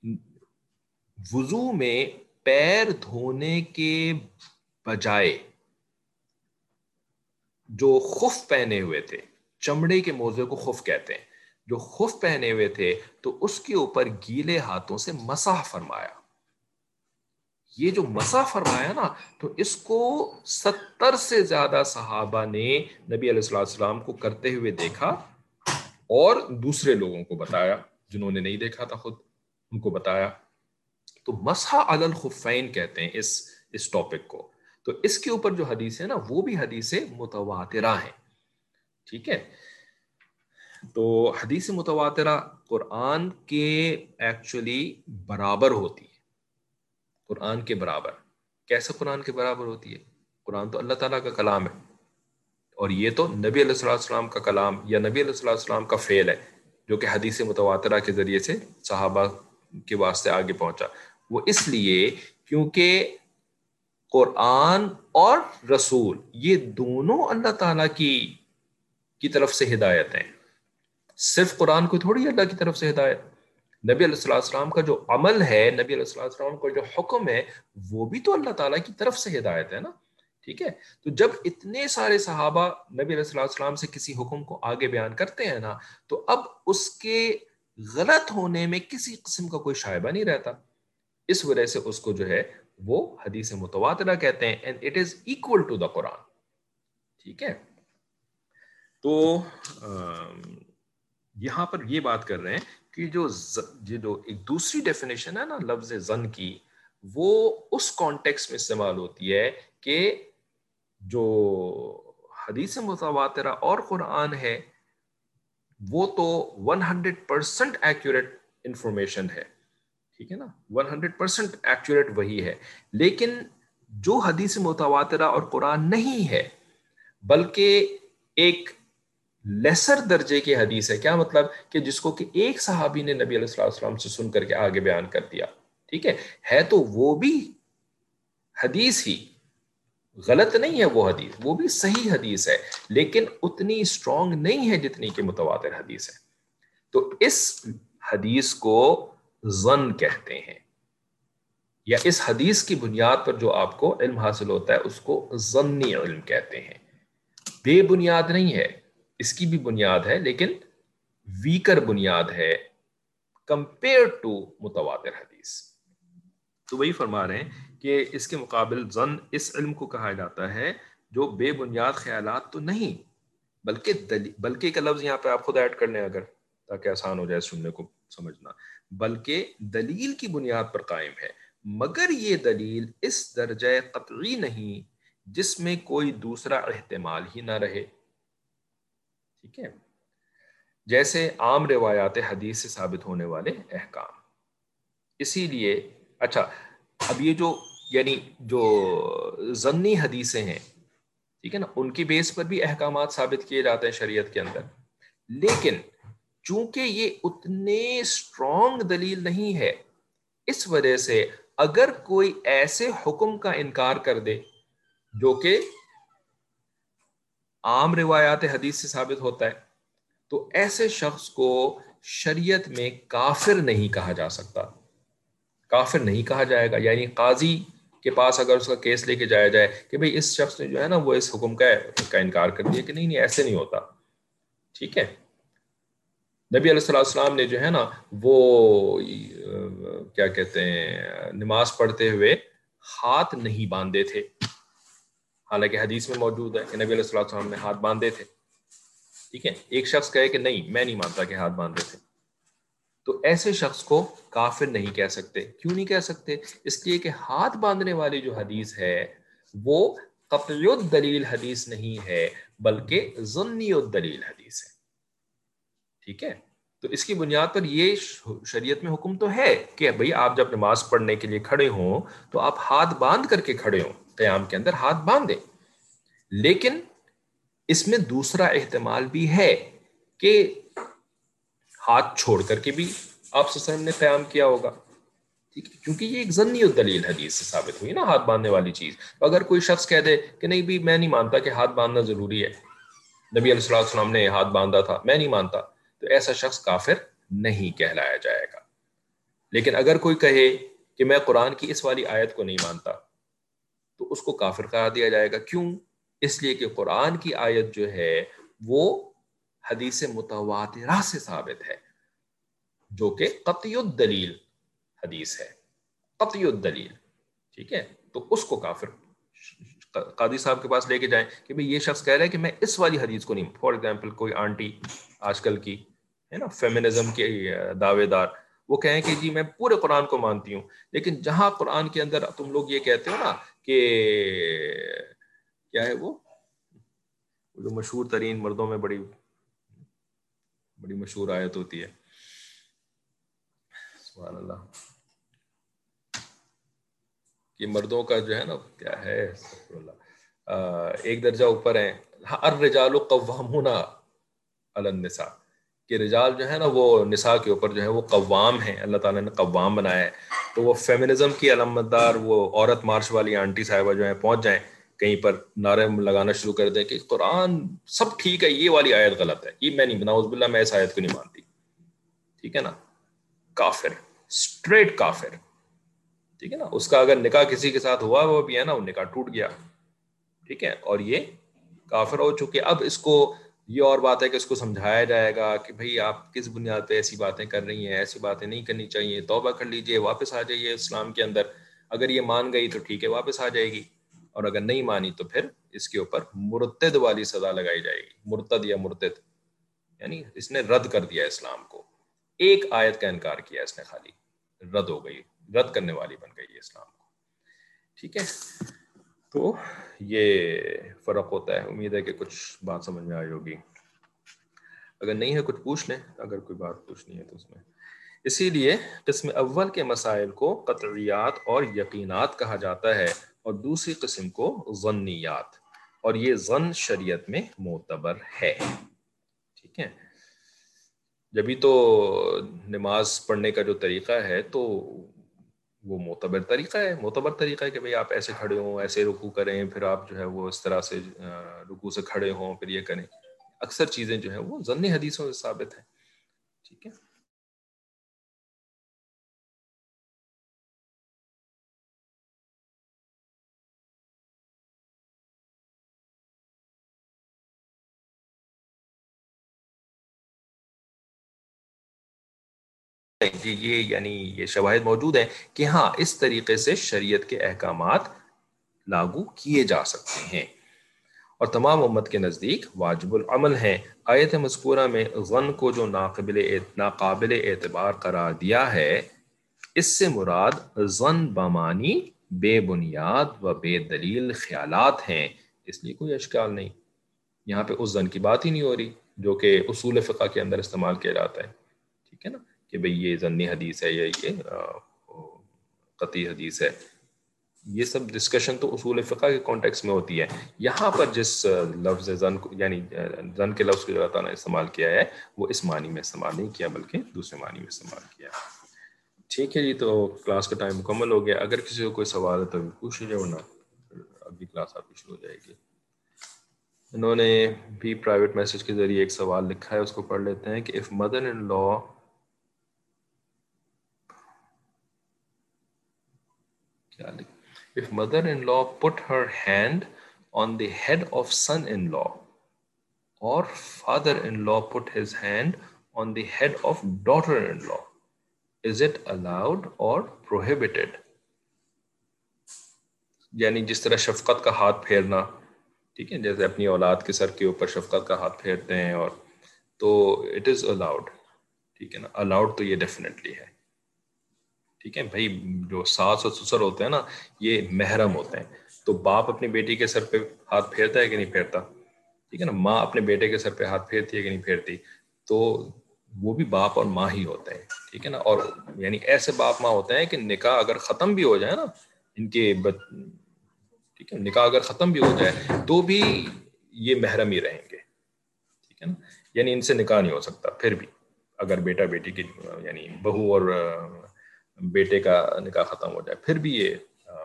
वुजू में पैर धोने के बजाय जो खुफ पहने हुए थे, चमड़े के मोजे को खुफ कहते हैं, जो खुफ पहने हुए थे तो उसके ऊपर गीले हाथों से मसाह फरमाया। ये जो मसाह फरमाया ना, तो इसको 70 से ज्यादा सहाबा ने नबी अलैहिस्सलाम को करते हुए देखा और दूसरे लोगों को बताया, जिन्होंने नहीं देखा था खुद उनको बताया। तो मसहा अलल खुफ़ैन कहते हैं इस टॉपिक को। तो इसके ऊपर जो हदीस है ना वो भी हदीस मुतवातिरा है। ठीक है, तो हदीस मुतवातिरा कुरान के एक्चुअली बराबर होती है, कुरान के बराबर। कैसे कुरान के बराबर होती है, कुरान तो अल्लाह ताला का कलाम है और ये तो नबी अलैहिस्सलाम का कलाम या नबी अलैहिस्सलाम का फेल है जो कि हदीस मुतवातिरा के जरिए से सहाबा के वास्ते आगे पहुंचा। वो इसलिए क्योंकि कुरान और रसूल ये दोनों अल्लाह ताला की तरफ से हिदायत हैं। सिर्फ कुरान को थोड़ी अल्लाह की तरफ से हिदायत, नबी अलैहिस्सलाम का जो अमल है, नबी अलैहिस्सलाम का जो हुक्म है, वो भी तो अल्लाह ताला की तरफ से हिदायत है ना। ठीक है, तो जब इतने सारे सहाबा नबी अलैहिस्सलाम से किसी हुक्म को आगे बयान करते हैं ना, तो अब उसके गलत होने में किसी किस्म का कोई शायबा नहीं रहता। इस वजह से उसको जो है वो हदीस मुतवातिरा कहते हैं, and it is equal to the Quran. ठीक है, तो यहां पर ये बात कर रहे हैं कि जो एक दूसरी डेफिनेशन है ना लफ्ज जन की, वो उस कॉन्टेक्स्ट में इस्तेमाल होती है कि जो हदीस मुतवातिरा और कुरान है वो तो 100% एक्यूरेट इंफॉर्मेशन है। ठीक है ना, 100% एक्यूरेट वही है, लेकिन جو حدیث متواترہ اور قرآن نہیں ہے بلکہ ایک لیسر درجے کی حدیث ہے. کیا مطلب؟ کہ جس کو کہ ایک صحابی نے نبی علیہ الصلوۃ والسلام سے سن کر کے آگے بیان کر دیا. ٹھیک ہے تو وہ بھی حدیث ہی، غلط نہیں ہے وہ حدیث، وہ بھی صحیح حدیث ہے، لیکن اتنی اسٹرانگ نہیں ہے جتنی کہ متواتر حدیث ہے. تو اس حدیث کو ظن کہتے ہیں، یا اس حدیث کی بنیاد پر جو آپ کو علم حاصل ہوتا ہے اس کو ظنی علم کہتے ہیں. بے بنیاد نہیں ہے، اس کی بھی بنیاد ہے لیکن ویکر بنیاد ہے کمپیئر ٹو متواتر حدیث. تو وہی فرما رہے ہیں کہ اس کے مقابل ظن اس علم کو کہا جاتا ہے جو بے بنیاد خیالات تو نہیں، بلکہ کا لفظ یہاں پہ آپ خود ایڈ کر لیں اگر، تاکہ آسان ہو جائے سننے کو سمجھنا. بلکہ دلیل کی بنیاد پر قائم ہے، مگر یہ دلیل اس درجہ قطعی نہیں جس میں کوئی دوسرا احتمال ہی نہ رہے. ٹھیک ہے، جیسے عام روایات حدیث سے ثابت ہونے والے احکام. اسی لیے اچھا، اب یہ یعنی جو ظنی حدیثیں ہیں، ٹھیک ہے نا، ان کی بیس پر بھی احکامات ثابت کیے جاتے ہیں شریعت کے اندر، لیکن چونکہ یہ اتنے اسٹرانگ دلیل نہیں ہے، اس وجہ سے اگر کوئی ایسے حکم کا انکار کر دے جو کہ عام روایات حدیث سے ثابت ہوتا ہے، تو ایسے شخص کو شریعت میں کافر نہیں کہا جا سکتا، کافر نہیں کہا جائے گا. یعنی قاضی کے پاس اگر اس کا کیس لے کے جایا جائے کہ بھئی اس شخص نے جو ہے نا وہ اس حکم کا انکار کر دیا کہ نہیں ایسے نہیں ہوتا. ٹھیک ہے، نبی علیہ الصلوۃ والسلام نے جو ہے نا وہ کیا کہتے ہیں نماز پڑھتے ہوئے ہاتھ نہیں باندھے تھے، حالانکہ حدیث میں موجود ہے کہ نبی علیہ الصلوۃ والسلام نے ہاتھ باندھے تھے. ٹھیک ہے، ایک شخص کہے کہ نہیں میں نہیں مانتا کہ ہاتھ باندھے تھے، تو ایسے شخص کو کافر نہیں کہہ سکتے. کیوں نہیں کہہ سکتے؟ اس لیے کہ ہاتھ باندھنے والی جو حدیث ہے وہ قطعی الدلیل حدیث نہیں ہے بلکہ ظنی الدلیل حدیث ہے. ٹھیک ہے، تو اس کی بنیاد پر یہ شریعت میں حکم تو ہے کہ بھئی آپ جب نماز پڑھنے کے لیے کھڑے ہوں تو آپ ہاتھ باندھ کر کے کھڑے ہوں، قیام کے اندر ہاتھ باندھیں، لیکن اس میں دوسرا احتمال بھی ہے کہ ہاتھ چھوڑ کر کے بھی آپ صلی اللہ علیہ وسلم نے قیام کیا ہوگا. ٹھیک ہے، کیونکہ یہ ایک ظنی الدلیل حدیث سے ثابت ہوئی نا ہاتھ باندھنے والی چیز. اگر کوئی شخص کہہ دے کہ نہیں بھی میں نہیں مانتا کہ ہاتھ باندھنا ضروری ہے، نبی علیہ الصلوۃ والسلام نے ہاتھ باندھا تھا، میں نہیں مانتا، تو ایسا شخص کافر نہیں کہلایا جائے گا. لیکن اگر کوئی کہے کہ میں قرآن کی اس والی آیت کو نہیں مانتا تو اس کو کافر قرار دیا جائے گا. کیوں؟ اس لیے کہ قرآن کی آیت جو ہے وہ حدیث متواترہ سے ثابت ہے جو کہ قطعی الدلیل حدیث ہے، قطعی الدلیل. ٹھیک ہے، تو اس کو کافر قاضی صاحب کے پاس لے کے جائیں کہ بھئی یہ شخص کہہ رہا ہے کہ میں اس والی حدیث کو نہیں، فار ایگزامپل کوئی آنٹی آج کل کی ہے نا فیمنزم کے دعوے دار، وہ کہیں کہ جی میں پورے قرآن کو مانتی ہوں، لیکن جہاں قرآن کے اندر تم لوگ یہ کہتے ہو نا کہ کیا ہے وہ جو مشہور ترین مردوں میں بڑی مشہور آیت ہوتی ہے، سبحان اللہ، کہ مردوں کا جو ہے نا کیا ہے ایک درجہ اوپر ہیں، الرجال قوامون علی النساء، کہ رجال جو ہے نا وہ نساء کے اوپر جو ہے وہ قوام ہیں، اللہ تعالیٰ نے قوام بنایا ہے. تو وہ فیمنزم کی علامتدار وہ عورت مارچ والی آنٹی صاحبہ جو ہیں پہنچ جائیں کہیں پر نعرے لگانا شروع کر دیں کہ قرآن سب ٹھیک ہے، یہ والی آیت غلط ہے، یہ میں نہیں، نعوذ باللہ میں اس آیت کو نہیں مانتی. ٹھیک ہے نا، کافر، اسٹریٹ کافر. ٹھیک ہے نا، اس کا اگر نکاح کسی کے ساتھ ہوا وہ بھی ہے نا وہ نکاح ٹوٹ گیا. ٹھیک ہے، اور یہ کافر ہو چکے. اب اس کو یہ اور بات ہے کہ اس کو سمجھایا جائے گا کہ بھئی آپ کس بنیاد پہ ایسی باتیں کر رہی ہیں، ایسی باتیں نہیں کرنی چاہیے، توبہ کر لیجئے، واپس آ جائیے اسلام کے اندر. اگر یہ مان گئی تو ٹھیک ہے واپس آ جائے گی، اور اگر نہیں مانی تو پھر اس کے اوپر مرتد والی سزا لگائی جائے گی. مرتد یا مرتد یعنی اس نے رد کر دیا اسلام کو، ایک آیت کا انکار کیا اس نے، خالی رد ہو گئی، رد کرنے والی بن گئی اسلام کو. ٹھیک ہے، تو یہ فرق ہوتا ہے. امید ہے کہ کچھ بات سمجھ میں آئی ہوگی، اگر نہیں ہے کچھ پوچھ لیں اگر کوئی بات پوچھنی ہے تو اس میں. اسی لیے قسم اول کے مسائل کو قطعیات اور یقینات کہا جاتا ہے، اور دوسری قسم کو ظنیات، اور یہ ظن شریعت میں معتبر ہے. ٹھیک ہے، جبھی تو نماز پڑھنے کا جو طریقہ ہے تو وہ معتبر طریقہ ہے. معتبر طریقہ ہے کہ بھئی آپ ایسے کھڑے ہوں، ایسے رکوع کریں، پھر آپ جو ہے وہ اس طرح سے رکوع سے کھڑے ہوں، پھر یہ کریں. اکثر چیزیں جو ہیں وہ ظنی حدیثوں سے ثابت ہیں. ٹھیک ہے، جی یہ شواہد موجود ہیں کہ ہاں اس طریقے سے شریعت کے احکامات لاگو کیے جا سکتے ہیں اور تمام امت کے نزدیک واجب العمل ہیں. آیت مذکورہ میں ظن کو جو ناقابل اعتبار قرار دیا ہے، اس سے مراد ظن بمانی بے بنیاد و بے دلیل خیالات ہیں. اس لیے کوئی اشکال نہیں، یہاں پہ اس ظن کی بات ہی نہیں ہو رہی جو کہ اصول فقہ کے اندر استعمال کیا جاتا ہے. ٹھیک ہے نا، کہ بھئی یہ ظنی حدیث ہے یا یہ قطعی حدیث ہے. یہ سب ڈسکشن تو اصول فقہ کے کانٹیکس میں ہوتی ہے. یہاں پر جس لفظ ظن یعنی ظن کے لفظ کو جو اللہ تعالیٰ نے استعمال کیا ہے وہ اس معنی میں استعمال نہیں کیا بلکہ دوسرے معنی میں استعمال کیا. ٹھیک ہے جی، تو کلاس کا ٹائم مکمل ہو گیا. اگر کسی کو کوئی سوال ہے تو پوچھ لیجیے، ورنہ اگلی کلاس آپ کی شروع ہو جائے گی. انہوں نے بھی پرائیویٹ میسج کے ذریعے ایک سوال لکھا ہے، اس کو پڑھ لیتے ہیں کہ if mother in law if mother-in-law put her hand on the head of son-in-law or father-in-law put his hand on the head of daughter-in-law, is it allowed or prohibited? یعنی جس طرح شفقت کا ہاتھ پھیرنا، ٹھیک ہے، جیسے اپنی اولاد کے سر کے اوپر شفقت کا ہاتھ پھیرتے ہیں، اور تو اٹ از الاؤڈ. ٹھیک ہے نا، الاؤڈ تو یہ ڈیفینیٹلی ہے. ٹھیک ہے بھائی، جو ساس اور سسر ہوتے ہیں نا یہ محرم ہوتے ہیں، تو باپ اپنی بیٹی کے سر پہ ہاتھ پھیرتا ہے کہ نہیں پھیرتا؟ ٹھیک ہے نا، ماں اپنے بیٹے کے سر پہ ہاتھ پھیرتی ہے کہ نہیں پھیرتی؟ تو وہ بھی باپ اور ماں ہی ہوتے ہیں. ٹھیک ہے نا، اور یعنی ایسے باپ ماں ہوتے ہیں کہ نکاح اگر ختم بھی ہو جائے نا ان کے ٹھیک ہے، نکاح اگر ختم بھی ہو جائے تو بھی یہ محرم ہی رہیں گے. ٹھیک ہے نا، یعنی ان سے نکاح نہیں ہو سکتا پھر بھی، اگر بیٹا بیٹی کی یعنی بہو اور بیٹے کا نکاح ختم ہو جائے پھر بھی یہ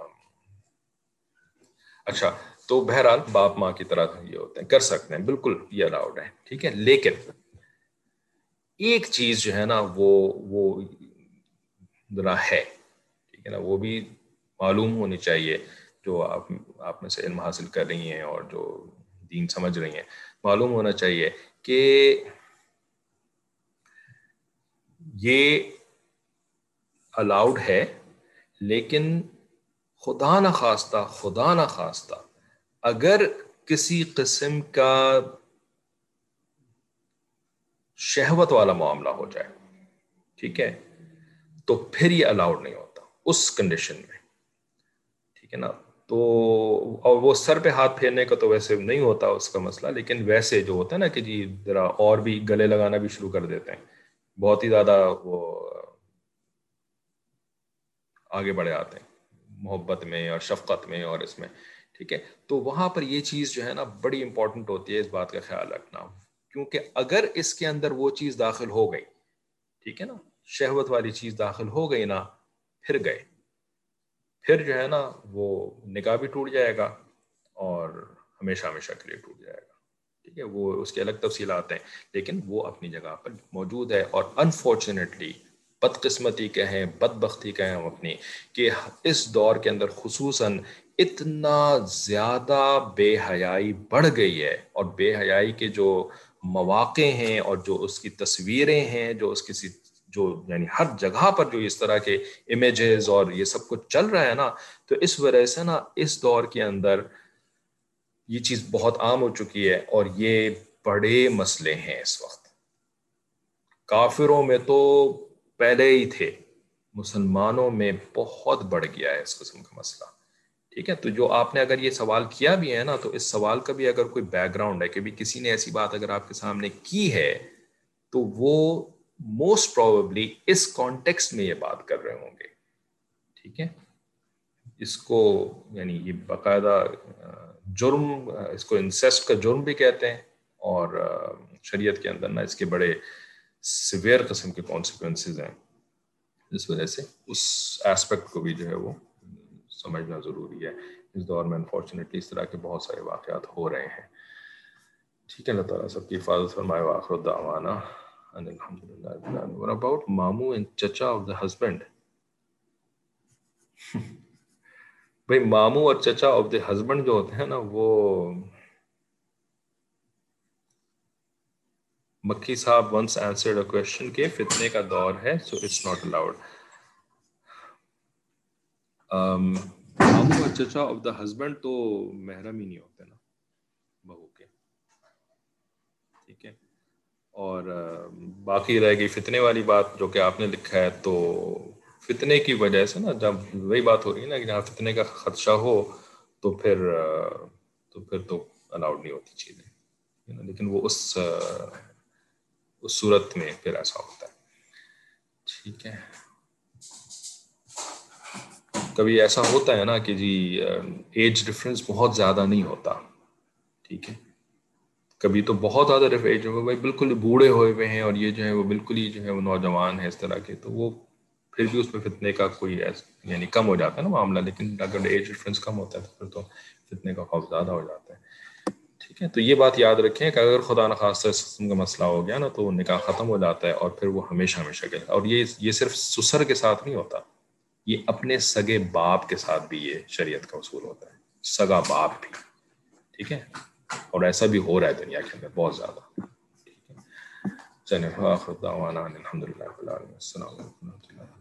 اچھا. تو بہرحال باپ ماں کی طرح یہ ہوتے ہیں، کر سکتے ہیں، بالکل یہ الاؤڈ ہے. ٹھیک ہے، لیکن ایک چیز جو ہے نا وہ ذرا ہے، ٹھیک ہے نا، وہ بھی معلوم ہونی چاہیے. جو آپ میں سے علم حاصل کر رہی ہیں اور جو دین سمجھ رہی ہیں، معلوم ہونا چاہیے کہ یہ الاؤڈ ہے، لیکن خدا نہ خواستہ اگر کسی قسم کا شہوت والا معاملہ ہو جائے، ٹھیک ہے، تو پھر یہ الاؤڈ نہیں ہوتا اس کنڈیشن میں. ٹھیک ہے نا، تو اور وہ سر پہ ہاتھ پھیرنے کا تو ویسے نہیں ہوتا اس کا مسئلہ، لیکن ویسے جو ہوتا ہے نا کہ جی ذرا اور بھی گلے لگانا بھی شروع کر دیتے ہیں، بہت ہی زیادہ وہ آگے بڑھے آتے ہیں محبت میں اور شفقت میں اور اس میں. ٹھیک ہے، تو وہاں پر یہ چیز جو ہے نا بڑی امپورٹنٹ ہوتی ہے، اس بات کا خیال رکھنا، کیونکہ اگر اس کے اندر وہ چیز داخل ہو گئی، ٹھیک ہے نا، شہوت والی چیز داخل ہو گئی نا، پھر جو ہے نا وہ نکاح بھی ٹوٹ جائے گا اور ہمیشہ ہمیشہ کے لیے ٹوٹ جائے گا. ٹھیک ہے، وہ اس کے الگ تفصیلات ہیں، لیکن وہ اپنی جگہ پر موجود ہے. اور انفارچونیٹلی، بدقسمتی کہیں بدبختی کہیں ہم اپنی، کہ اس دور کے اندر خصوصاً اتنا زیادہ بے حیائی بڑھ گئی ہے، اور بے حیائی کے جو مواقع ہیں اور جو اس کی تصویریں ہیں، جو اس کی جو یعنی ہر جگہ پر جو اس طرح کے امیجز اور یہ سب کچھ چل رہا ہے نا، تو اس وجہ سے نا اس دور کے اندر یہ چیز بہت عام ہو چکی ہے اور یہ بڑے مسئلے ہیں اس وقت. کافروں میں تو پہلے ہی تھے، مسلمانوں میں بہت بڑھ گیا ہے اس قسم کا مسئلہ. ٹھیک ہے، تو جو آپ نے اگر یہ سوال کیا بھی ہے نا، تو اس سوال کا بھی اگر کوئی بیک گراؤنڈ ہے کہ بھی کسی نے ایسی بات اگر آپ کے سامنے کی ہے، تو وہ موسٹ پروبیبلی اس کانٹیکسٹ میں یہ بات کر رہے ہوں گے. ٹھیک ہے، اس کو یعنی یہ باقاعدہ جرم، اس کو انسیسٹ کا جرم بھی کہتے ہیں، اور شریعت کے اندر نا اس کے بڑے سیویئر قسم کے کانسیکوینسز ہیں، جس وجہ سے اس ایسپیکٹ کو بھی جو ہے وہ سمجھنا ضروری ہے۔ اس دور میں انفارچونیٹلی اس طرح کے بہت سارے واقعات ہو رہے ہیں۔ ٹھیک ہے، اللہ تعالیٰ سب کی حفاظت فرمائے۔ وآخر دعوانا ان الحمدللہ رب العالمین۔ What about ماموں and چچا of the husband؟ بھئی ماموں اور چچا آف دی ہسبینڈ جو ہوتے ہیں نا، وہ مکی صاحب ونس آنسرڈ اے کوشچن کہ فتنے کا دور ہے سو اٹس ناٹ الاؤڈ۔ ماموں اور چچا آف دا ہسبینڈ تو محرم ہی نہیں ہوتے نا بہو کے، ٹھیک ہے۔ اور باقی رہ گئی فتنے والی بات جو کہ آپ نے لکھا ہے، تو فتنے کی وجہ سے نا، جب وہی بات ہو رہی ہے نا کہ جہاں فتنے کا خدشہ ہو تو پھر تو الاؤڈ نہیں ہوتی چیزیں، لیکن وہ اس صورت میں پھر ایسا ہوتا ہے۔ ٹھیک ہے، کبھی ایسا ہوتا ہے نا کہ جی ایج ڈفرینس بہت زیادہ نہیں ہوتا، ٹھیک ہے، کبھی تو بہت زیادہ ایج بھائی بالکل بوڑھے ہوئے ہوئے ہیں اور یہ جو ہے وہ بالکل ہی جو ہے وہ نوجوان ہے اس طرح کے، تو وہ پھر بھی اس پہ فتنے کا کوئی یعنی کم ہو جاتا ہے نا معاملہ، لیکن اگر ایج ڈفرینس کم ہوتا ہے تو پھر تو فتنے کا خوف زیادہ ہو جاتا ہے۔ ٹھیک ہے، تو یہ بات یاد رکھیں کہ اگر خدا نخواستہ اس قسم کا مسئلہ ہو گیا نا، تو نکاح ختم ہو جاتا ہے اور پھر وہ ہمیشہ ہمیشہ کے، اور یہ صرف سسر کے ساتھ نہیں ہوتا، یہ اپنے سگے باپ کے ساتھ بھی یہ شریعت کا اصول ہوتا ہے، سگا باپ بھی، ٹھیک ہے، اور ایسا بھی ہو رہا ہے دنیا کے اندر بہت زیادہ۔ ٹھیک ہے، چلیں، آخر دعوانا الحمدللہ رب العالمین، السلام علیکم۔